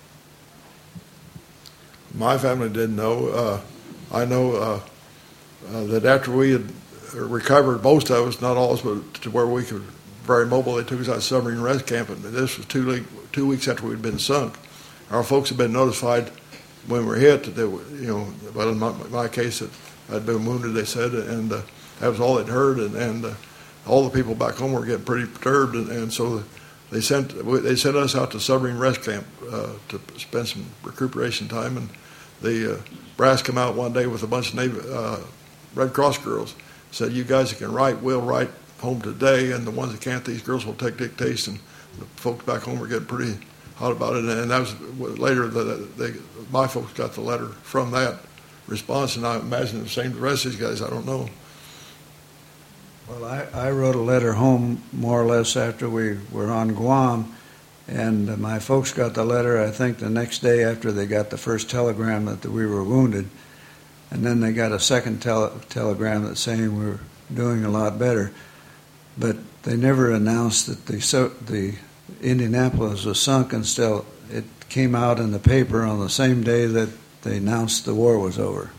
My family didn't know. Uh, I know uh, uh, that after we had recovered, most of us, not all of us, but to where we could very mobile, they took us out of submarine rest camp, and this was two, le- two weeks after we'd been sunk. Our folks had been notified when we were hit that they were, you know, well, in my, my case, that I'd been wounded, they said, and uh, that was all they'd heard, and, and uh, all the people back home were getting pretty perturbed, and, and so they sent they sent us out to submarine rest camp uh, to spend some recuperation time. And the uh, brass come out one day with a bunch of Navy, uh, Red Cross girls, said, "You guys that can write will write home today, and the ones that can't, these girls will take dictation." The folks back home were getting pretty hot about it, and that was later that they, my folks got the letter from that response, and I imagine the same to the rest of these guys. I don't know. Well, I, I wrote a letter home more or less after we were on Guam, and my folks got the letter, I think, the next day after they got the first telegram that we were wounded, and then they got a second tele- telegram that saying we were doing a lot better. But they never announced that the, so, the Indianapolis was sunk, and still it came out in the paper on the same day that they announced the war was over.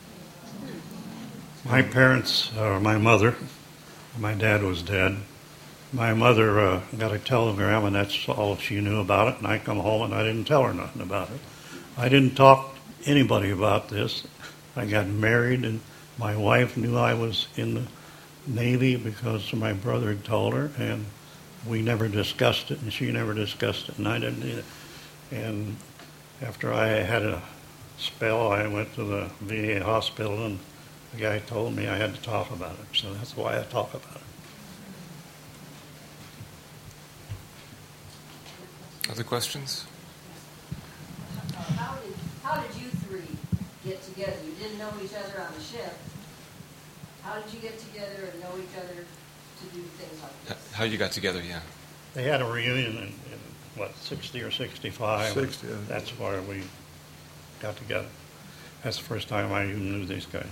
My parents, or my mother, my dad was dead. My mother uh, got a telegram, and that's all she knew about it. And I come home, and I didn't tell her nothing about it. I didn't talk to anybody about this. I got married, and my wife knew I was in the Navy because my brother had told her, and we never discussed it, and she never discussed it, and I didn't either. And after I had a spell, I went to the V A hospital, and the guy told me I had to talk about it, so that's why I talk about it. Other questions? How did, how did you three get together? You didn't know each other on the ship. How did you get together and know each other to do things like this? How you got together, yeah. They had a reunion in, in what, sixty or sixty-five? sixty, yeah. That's where we got together. That's the first time I even knew these guys.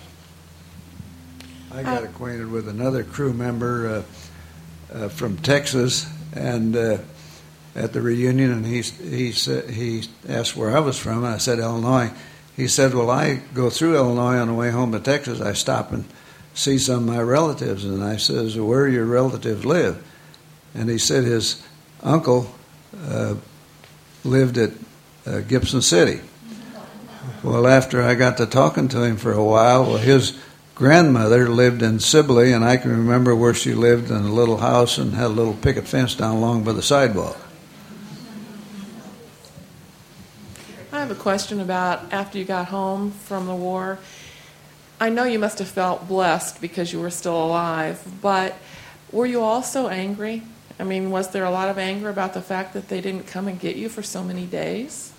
I got acquainted with another crew member uh, uh, from Texas, and uh, at the reunion, and he he said, he asked where I was from, and I said Illinois. He said, "Well, I go through Illinois on the way home to Texas. I stop and see some of my relatives." And I says, "Where do your relatives live?" And he said his uncle uh, lived at uh, Gibson City. Well, after I got to talking to him for a while, well, his grandmother lived in Sibley, and I can remember where she lived in a little house and had a little picket fence down along by the sidewalk. I have a question about after you got home from the war. I know you must have felt blessed because you were still alive, but were you also angry? I mean, was there a lot of anger about the fact that they didn't come and get you for so many days?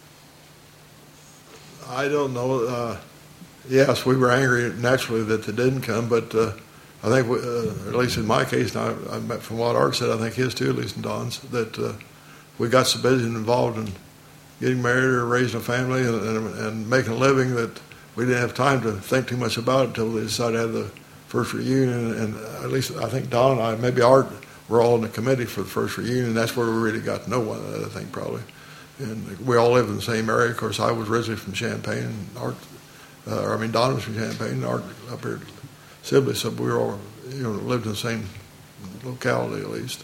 I don't know. Uh, yes, we were angry naturally that they didn't come, but uh, I think, we, uh, at least in my case, now I, I, from what Art said, I think his too, at least in Don's, that uh, we got so busy and involved in getting married or raising a family and, and, and making a living that we didn't have time to think too much about it until they decided to have the first reunion. And at least I think Don and I, maybe Art, were all in the committee for the first reunion. That's where we really got to know one another, I think, probably. And we all lived in the same area. Of course, I was originally from Champaign, and Art, uh, or I mean, Don was from Champaign, and Art up here at Sibley, so we were all, you know, lived in the same locality at least.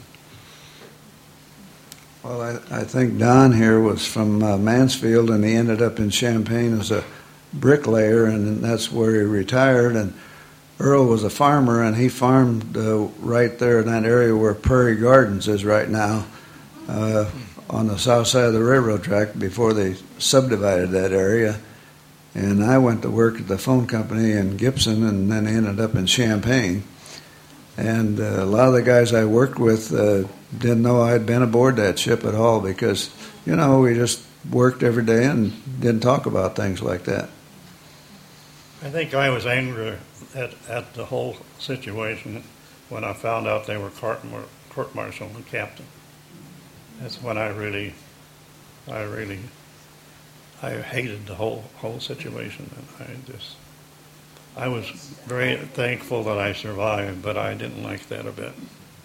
Well, I, I think Don here was from uh, Mansfield, and he ended up in Champaign as a bricklayer, and that's where he retired. And Earl was a farmer, and he farmed uh, right there in that area where Prairie Gardens is right now, uh, on the south side of the railroad track before they subdivided that area. And I went to work at the phone company in Gibson, and then ended up in Champaign. And uh, a lot of the guys I worked with uh, didn't know I had been aboard that ship at all because, you know, we just worked every day and didn't talk about things like that. I think I was angry at, at the whole situation when I found out they were court-martial and captain. That's when I really, I really, I hated the whole whole situation. And I just, I was very thankful that I survived, but I didn't like that a bit.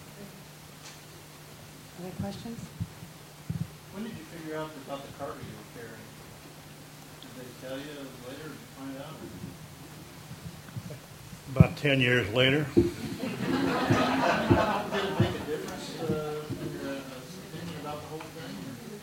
Any questions? When did you figure out about the cargo you were carrying? Did they tell you later? Did you find out? About ten years later. Did it make a difference uh, in your uh, opinion about the whole thing?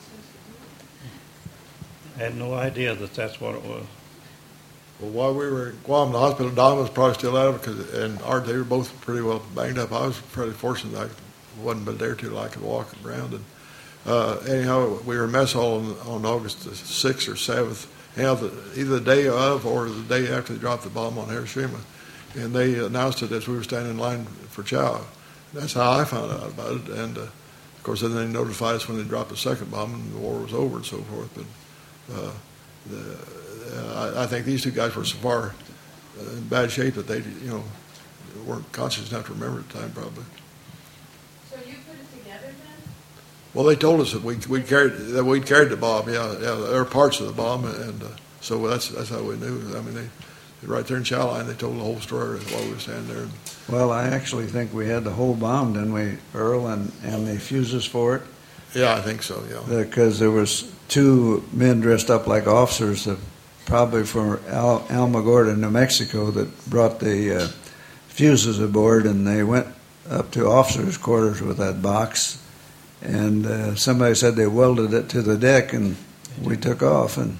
I had no idea that that's what it was. Well, while we were in Guam, the hospital, Don was probably still out of it, because, and Art, they were both pretty well banged up. I was pretty fortunate I wasn't but there till I could walk around. And uh, anyhow, we were in mess hall on, on August the sixth or seventh, anyhow, the, either the day of or the day after they dropped the bomb on Hiroshima. And they announced it as we were standing in line for chow. That's how I found out about it. And, uh, of course, then they notified us when they dropped the second bomb and the war was over and so forth. But uh, the, uh, I, I think these two guys were so far uh, in bad shape that they, you know, weren't conscious enough to remember at the time, probably. So you put it together then? Well, they told us that we we carried that we carried the bomb. Yeah, yeah, there were parts of the bomb, and uh, so that's that's how we knew. I mean, they right there in chow line, they told the whole story while we were standing there. Well, I actually think we had the whole bomb, didn't we, Earl, and and the fuses for it? Yeah, I think so. Yeah, because there was two men dressed up like officers, that probably from Al- Alamogordo, New Mexico, that brought the uh, fuses aboard, and they went up to officers' quarters with that box, and uh, somebody said they welded it to the deck, and we took off. And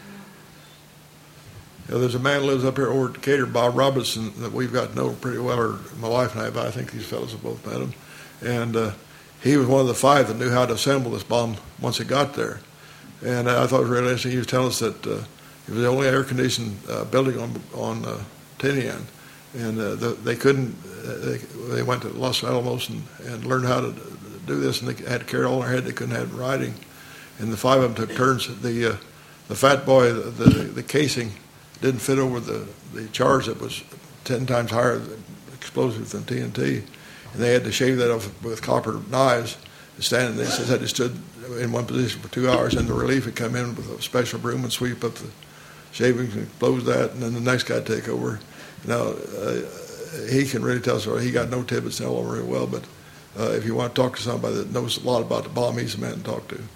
yeah, there's a man who lives up here over at Decatur, Bob Robinson, that we've got to know pretty well, or my wife and I, but I think these fellows have both met him. And uh, he was one of the five that knew how to assemble this bomb once it got there. And uh, I thought it was really interesting. He was telling us that uh, it was the only air-conditioned uh, building on on uh, Tinian. And uh, the, they couldn't, uh, they, they went to Los Alamos and, and learned how to do this, and they had to carry it all in their head. They couldn't have it in writing. And the five of them took turns. The uh, the fat boy, the, the, the casing didn't fit over the, the charge that was ten times higher explosive than T N T. And they had to shave that off with copper knives standing there. He says, I just stood in one position for two hours, and the relief would come in with a special broom and sweep up the shavings and close that, and then the next guy would take over. Now, uh, he can really tell us, he got no tidbits and all over very well, but uh, if you want to talk to somebody that knows a lot about the bomb, he's the man to talk to.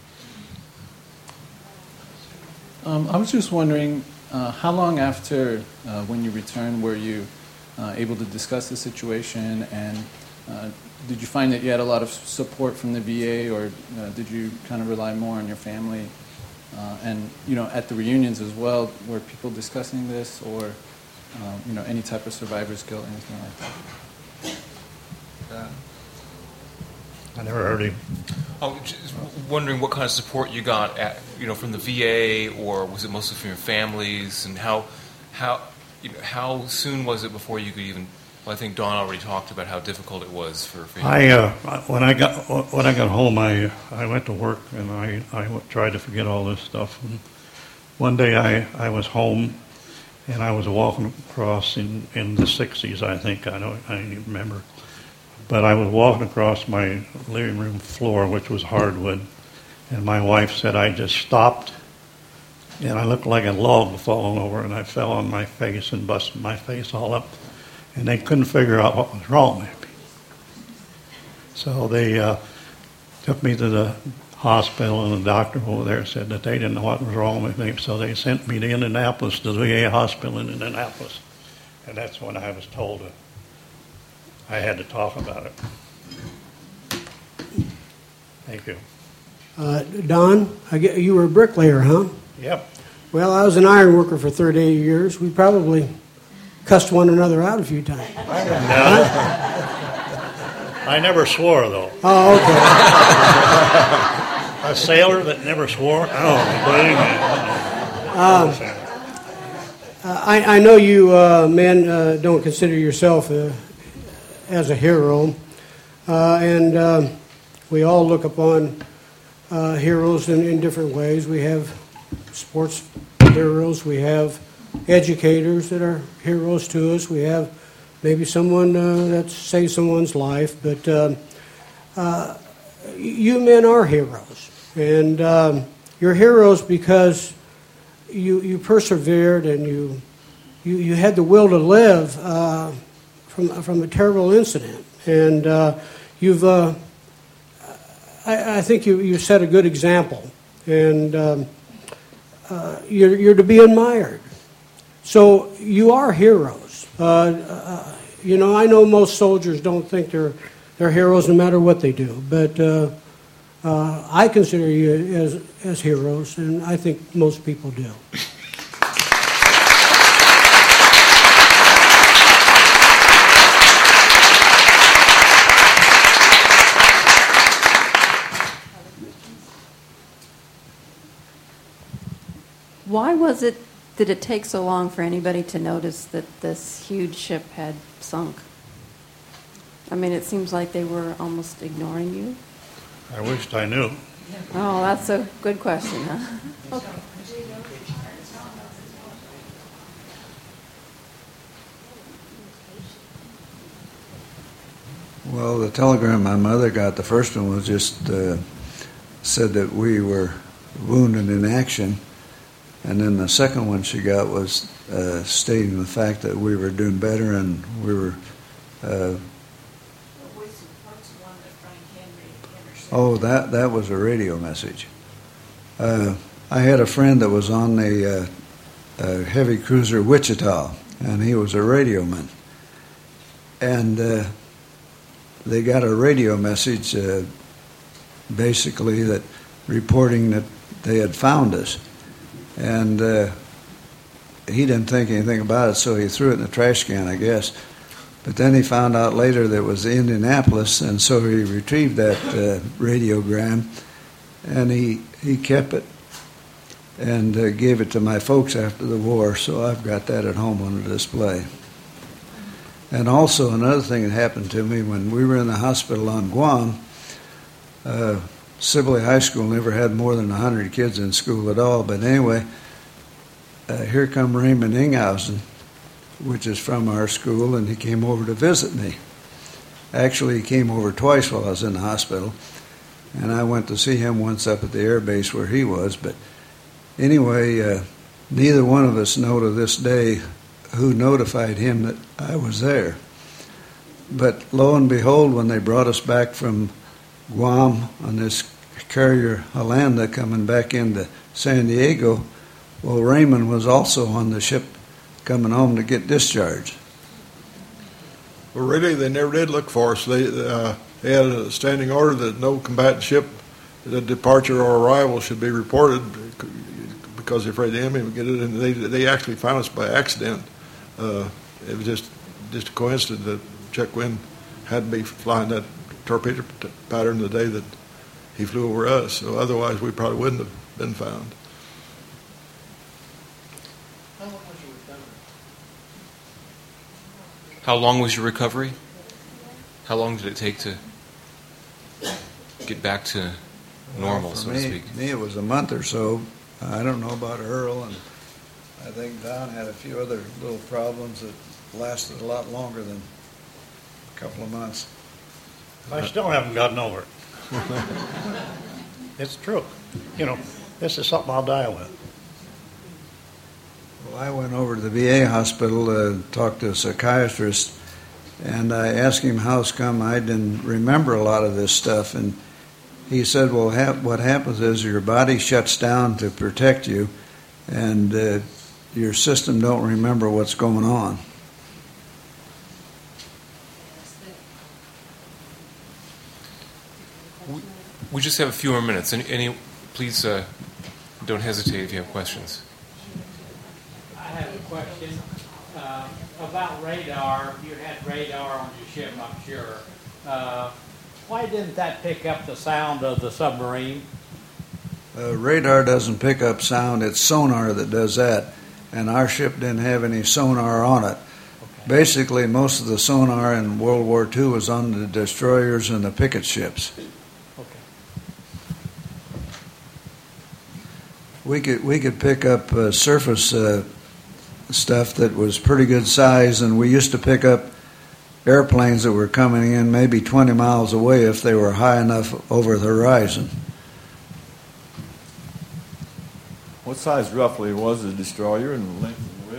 Um, I was just wondering, uh, how long after uh, when you returned were you uh, able to discuss the situation, and uh, did you find that you had a lot of support from the V A, or uh, did you kind of rely more on your family? Uh, and, you know, at the reunions as well, were people discussing this, or, um, you know, any type of survivor's guilt, anything like that? Uh, I never heard him. I was just wondering what kind of support you got, at, you know, from the V A, or was it mostly from your families, and how, how, you know, how soon was it before you could even? Well, I think Don already talked about how difficult it was for. for I uh, when I got when I got home, I I went to work and I I tried to forget all this stuff. And one day I, I was home, and I was walking across in, in the sixties, I think. I don't I don't even remember. But I was walking across my living room floor, which was hardwood, and my wife said I just stopped, and I looked like a log falling over, and I fell on my face and busted my face all up, and they couldn't figure out what was wrong with me. So they uh, took me to the hospital, and the doctor over there said that they didn't know what was wrong with me, so they sent me to Indianapolis, to the V A hospital in Indianapolis, and that's when I was told that I had to talk about it. Thank you. Uh, Don, I get, you were a bricklayer, huh? Yep. Well, I was an iron worker for thirty-eight years. We probably cussed one another out a few times. No. I never swore, though. Oh, okay. A sailor that never swore? Oh, believe me. Um, I, I know you uh, men uh, don't consider yourself uh, as a hero, uh, and uh, we all look upon uh, heroes in, in different ways. We have sports heroes, we have educators that are heroes to us, we have maybe someone uh, that saves someone's life, but uh, uh, you men are heroes, and um, you're heroes because you you persevered and you you, you had the will to live uh, from from a terrible incident, and uh, you've uh, I, I think you you set a good example, and um, uh, you're you're to be admired. So you are heroes. Uh, uh, you know, I know most soldiers don't think they're they're heroes no matter what they do, but uh, uh, I consider you as as heroes, and I think most people do. Why was it, did it take so long for anybody to notice that this huge ship had sunk? I mean, it seems like they were almost ignoring you. I wished I knew. Oh, that's a good question, huh? Okay. Well, the telegram my mother got, the first one was just uh, said that we were wounded in action. And then the second one she got was uh, stating the fact that we were doing better and we were. Uh, oh, that that was a radio message. Uh, I had a friend that was on the uh, uh, heavy cruiser Wichita, and he was a radioman. And uh, they got a radio message, uh, basically that reporting that they had found us. And uh, he didn't think anything about it, so he threw it in the trash can, I guess. But then he found out later that it was Indianapolis, and so he retrieved that uh, radiogram, and he, he kept it and uh, gave it to my folks after the war, so I've got that at home on a display. And also another thing that happened to me when we were in the hospital on Guam, uh, Sibley High School never had more than one hundred kids in school at all. But anyway, uh, here come Raymond Inghausen, which is from our school, and he came over to visit me. Actually, he came over twice while I was in the hospital. and I went to see him once up at the air base where he was. But anyway, uh, neither one of us know to this day who notified him that I was there. But lo and behold, when they brought us back from Guam on this carrier Holanda coming back into San Diego, well, Raymond was also on the ship coming home to get discharged. Well, really, they never did look for us. They, uh, they had a standing order that no combatant ship, the departure or arrival should be reported because they're afraid the enemy would get it. And they they actually found us by accident. Uh, it was just just a coincidence that Chuck Winn had to be flying that torpedo pattern the day that he flew over us. So otherwise, we probably wouldn't have been found. How long was your recovery? How long did it take to get back to normal, well, so me, to speak? Me, it was a month or so. I don't know about Earl, and I think Don had a few other little problems that lasted a lot longer than a couple of months. I still haven't gotten over it. It's true. You know, this is something I'll die with. Well, I went over to the V A hospital to talk to a psychiatrist, and I asked him how come I didn't remember a lot of this stuff, and he said, well, ha- what happens is your body shuts down to protect you, and uh, your system don't remember what's going on. We, we just have a few more minutes. Any, any please uh, don't hesitate if you have questions. I have a question uh, about radar. You had radar on your ship, I'm sure. Uh, why didn't that pick up the sound of the submarine? Uh, radar doesn't pick up sound. It's sonar that does that, and our ship didn't have any sonar on it. Okay. Basically, most of the sonar in World War Two was on the destroyers and the picket ships. We could we could pick up uh, surface uh, stuff that was pretty good size, and we used to pick up airplanes that were coming in maybe twenty miles away if they were high enough over the horizon. What size roughly was the destroyer in length and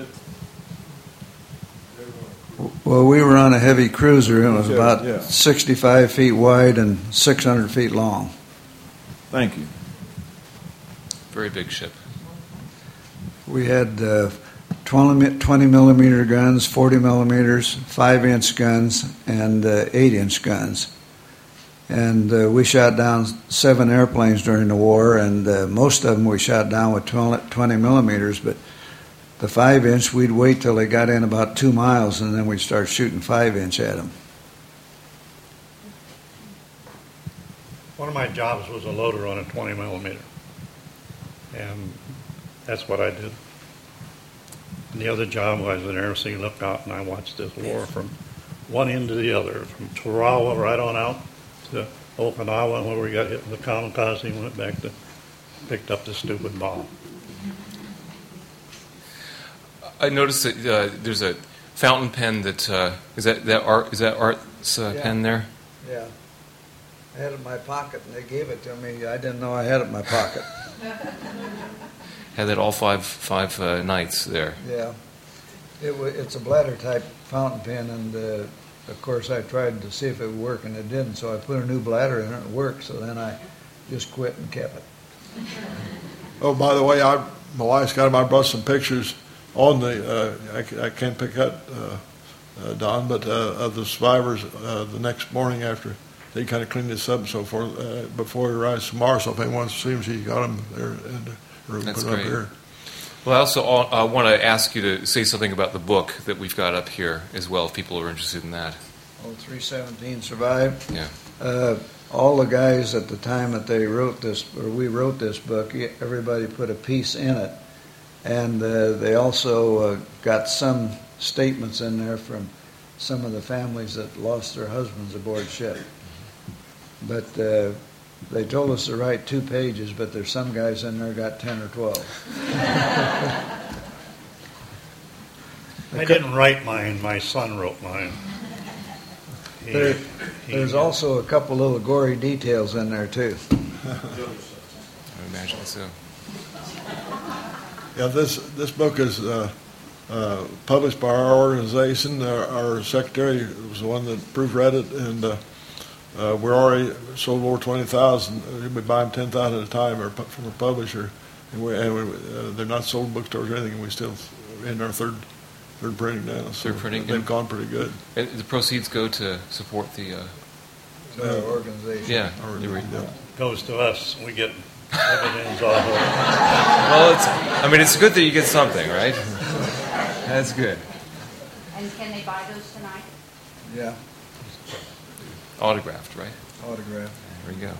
width? Well, we were on a heavy cruiser. It was Yeah, about yeah. sixty-five feet wide and six hundred feet long. Thank you. Very big ship. We had uh, twenty millimeter guns, forty millimeters, five inch guns, and uh, eight inch guns. And uh, we shot down seven airplanes during the war, and uh, most of them we shot down with twenty millimeters, but the five inch, we'd wait till they got in about two miles, and then we'd start shooting five inch at them. One of my jobs was a loader on a twenty millimeter. And that's what I did. And the other job was an air sea lookout, and I watched this war from one end to the other, from Tarawa right on out to Okinawa, where we got hit with the kamikaze and went back to picked up the stupid bomb. I noticed that uh, there's a fountain pen that uh, is that that art is that Art's uh, Yeah. pen there? Yeah. I had it in my pocket, and they gave it to me. I didn't know I had it in my pocket. Had that all five five uh, nights there. Yeah. It w- it's a bladder-type fountain pen, and uh, of course I tried to see if it would work, and it didn't, so I put a new bladder in it, and it worked, so then I just quit and kept it. Oh, by the way, I my wife's got him. I brought some pictures on the. Uh, I, ca- I can't pick out uh, uh, Don, but uh, of the survivors uh, the next morning after they kind of cleaned this up and so forth uh, before he arrives tomorrow. So if anyone wants to see them, she got them there in the room. That's put them great. up here. Well, I also uh, want to ask you to say something about the book that we've got up here as well, if people are interested in that. Oh, three seventeen survived. Yeah. Uh, all the guys at the time that they wrote this, or we wrote this book, everybody put a piece in it. And uh, they also uh, got some statements in there from some of the families that lost their husbands aboard ship. But uh, they told us to write two pages, but there's some guys in there got ten or twelve. I didn't write mine. My son wrote mine. There, there's also a couple little gory details in there, too. I imagine so. Yeah, this this book is uh, uh, published by our organization. Our, our secretary was the one that proofread it, and uh, uh, we're already sold over twenty thousand. We buy them ten thousand at a time, or pu- from a publisher, and, we, and we, uh, they're not sold in bookstores or anything. And we still in our third third printing now. So Third printing. they've gone pretty good. And the proceeds go to support the uh, To our organization. Yeah, Our- the re- yeah. Goes to us. We get dividends off of it. Well, it's. I mean, it's good that you get something, right? That's good. And can they buy those tonight? Yeah, Autographed, right? autograph. There we go.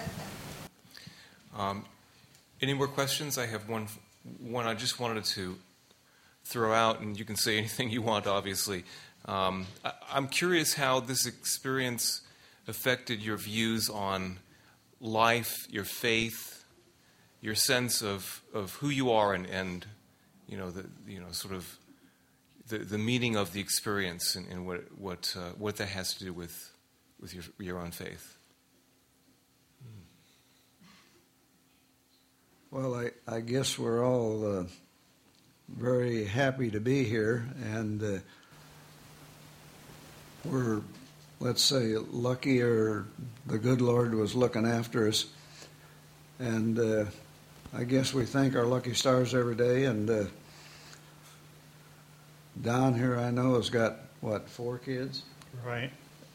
Um, any more questions? I have one. One I just wanted to throw out, and you can say anything you want. Obviously, um, I, I'm curious how this experience affected your views on life, your faith, your sense of, of who you are, and, and you know the you know sort of the, the meaning of the experience, and, and what what uh, what that has to do with with your your own faith. Well, I, I guess we're all uh, very happy to be here, and uh, we're, let's say, lucky, or the good Lord was looking after us. And uh, I guess we thank our lucky stars every day. And uh, Don here, I know, has got, what, four kids? Right.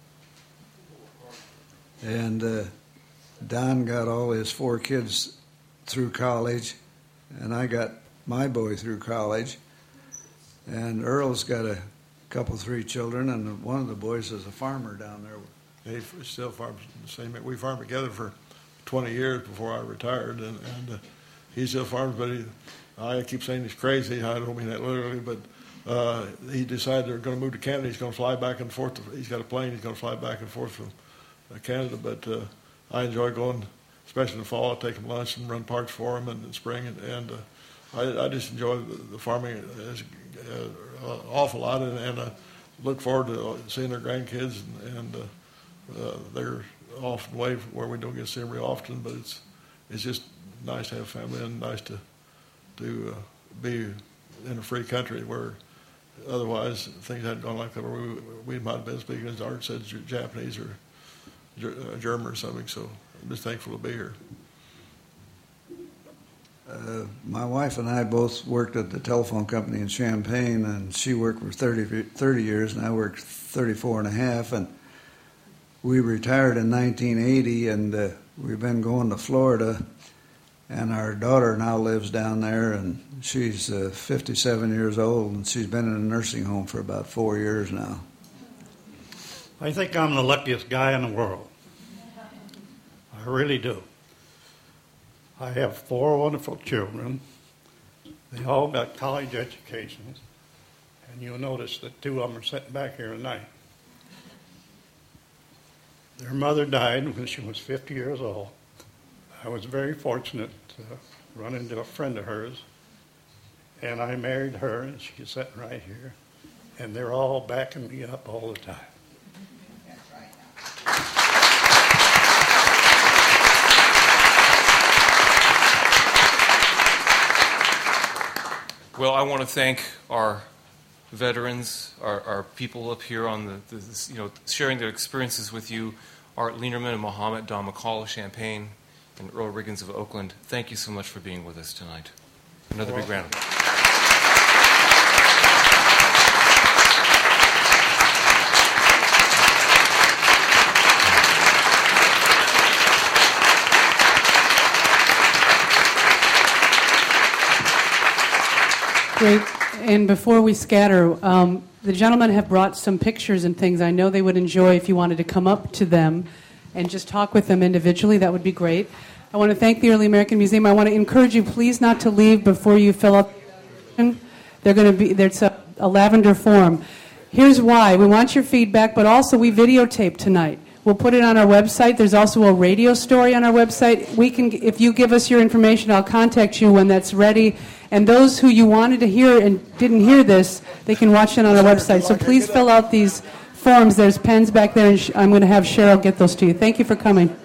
And uh, Don got all his four kids through college, and I got my boy through college. And Earl's got a couple, three children, and one of the boys is a farmer down there. He still farms the same. We farmed together for twenty years before I retired, and, and uh, he still farms. But he, I keep saying he's crazy. I don't mean that literally, but uh, he decided they're going to move to Canada. He's going to fly back and forth. To, he's got a plane. He's going to fly back and forth from uh, Canada. But uh, I enjoy going, especially in the fall. I take him lunch and run parks for him, and in spring, and, and uh, I, I just enjoy the, the farming as, uh, an awful lot, and, and I look forward to seeing their grandkids, and, and uh, uh, they're often away where we don't get to see them real often, but it's it's just nice to have family, and nice to to uh, be in a free country where otherwise things hadn't gone like that. Where we, we might have been speaking, as Art said, Japanese or German or something. So I'm just thankful to be here. Uh, my wife and I both worked at the telephone company in Champaign, and she worked for thirty, thirty years, and I worked thirty-four and a half, and we retired in nineteen eighty, and uh, we've been going to Florida, and our daughter now lives down there, and she's uh, fifty-seven years old, and she's been in a nursing home for about four years now. I think I'm the luckiest guy in the world. I really do. I have four wonderful children. They all got college educations, and you'll notice that two of them are sitting back here tonight. Their mother died when she was fifty years old. I was very fortunate to run into a friend of hers, and I married her, and she's sitting right here, and they're all backing me up all the time. Well, I want to thank our veterans, our, our people up here on the, the, you know, sharing their experiences with you, Art Lienerman and Mohammed, Don McCall of Champaign, and Earl Riggins of Oakland. Thank you so much for being with us tonight. Another big round. Great. And before we scatter, um, the gentlemen have brought some pictures and things I know they would enjoy if you wanted to come up to them and just talk with them individually. That would be great. I want to thank the Early American Museum. I want to encourage you, please, not to leave before you fill out. They're going to be there's a, a lavender form. Here's why. We want your feedback, but also we videotape tonight. We'll put it on our website. There's also a radio story on our website. We can, if you give us your information, I'll contact you when that's ready. And those who you wanted to hear and didn't hear this, they can watch it on our website. So please fill out these forms, there's pens back there, and sh- I'm going to have Cheryl get those to you. Thank you for coming.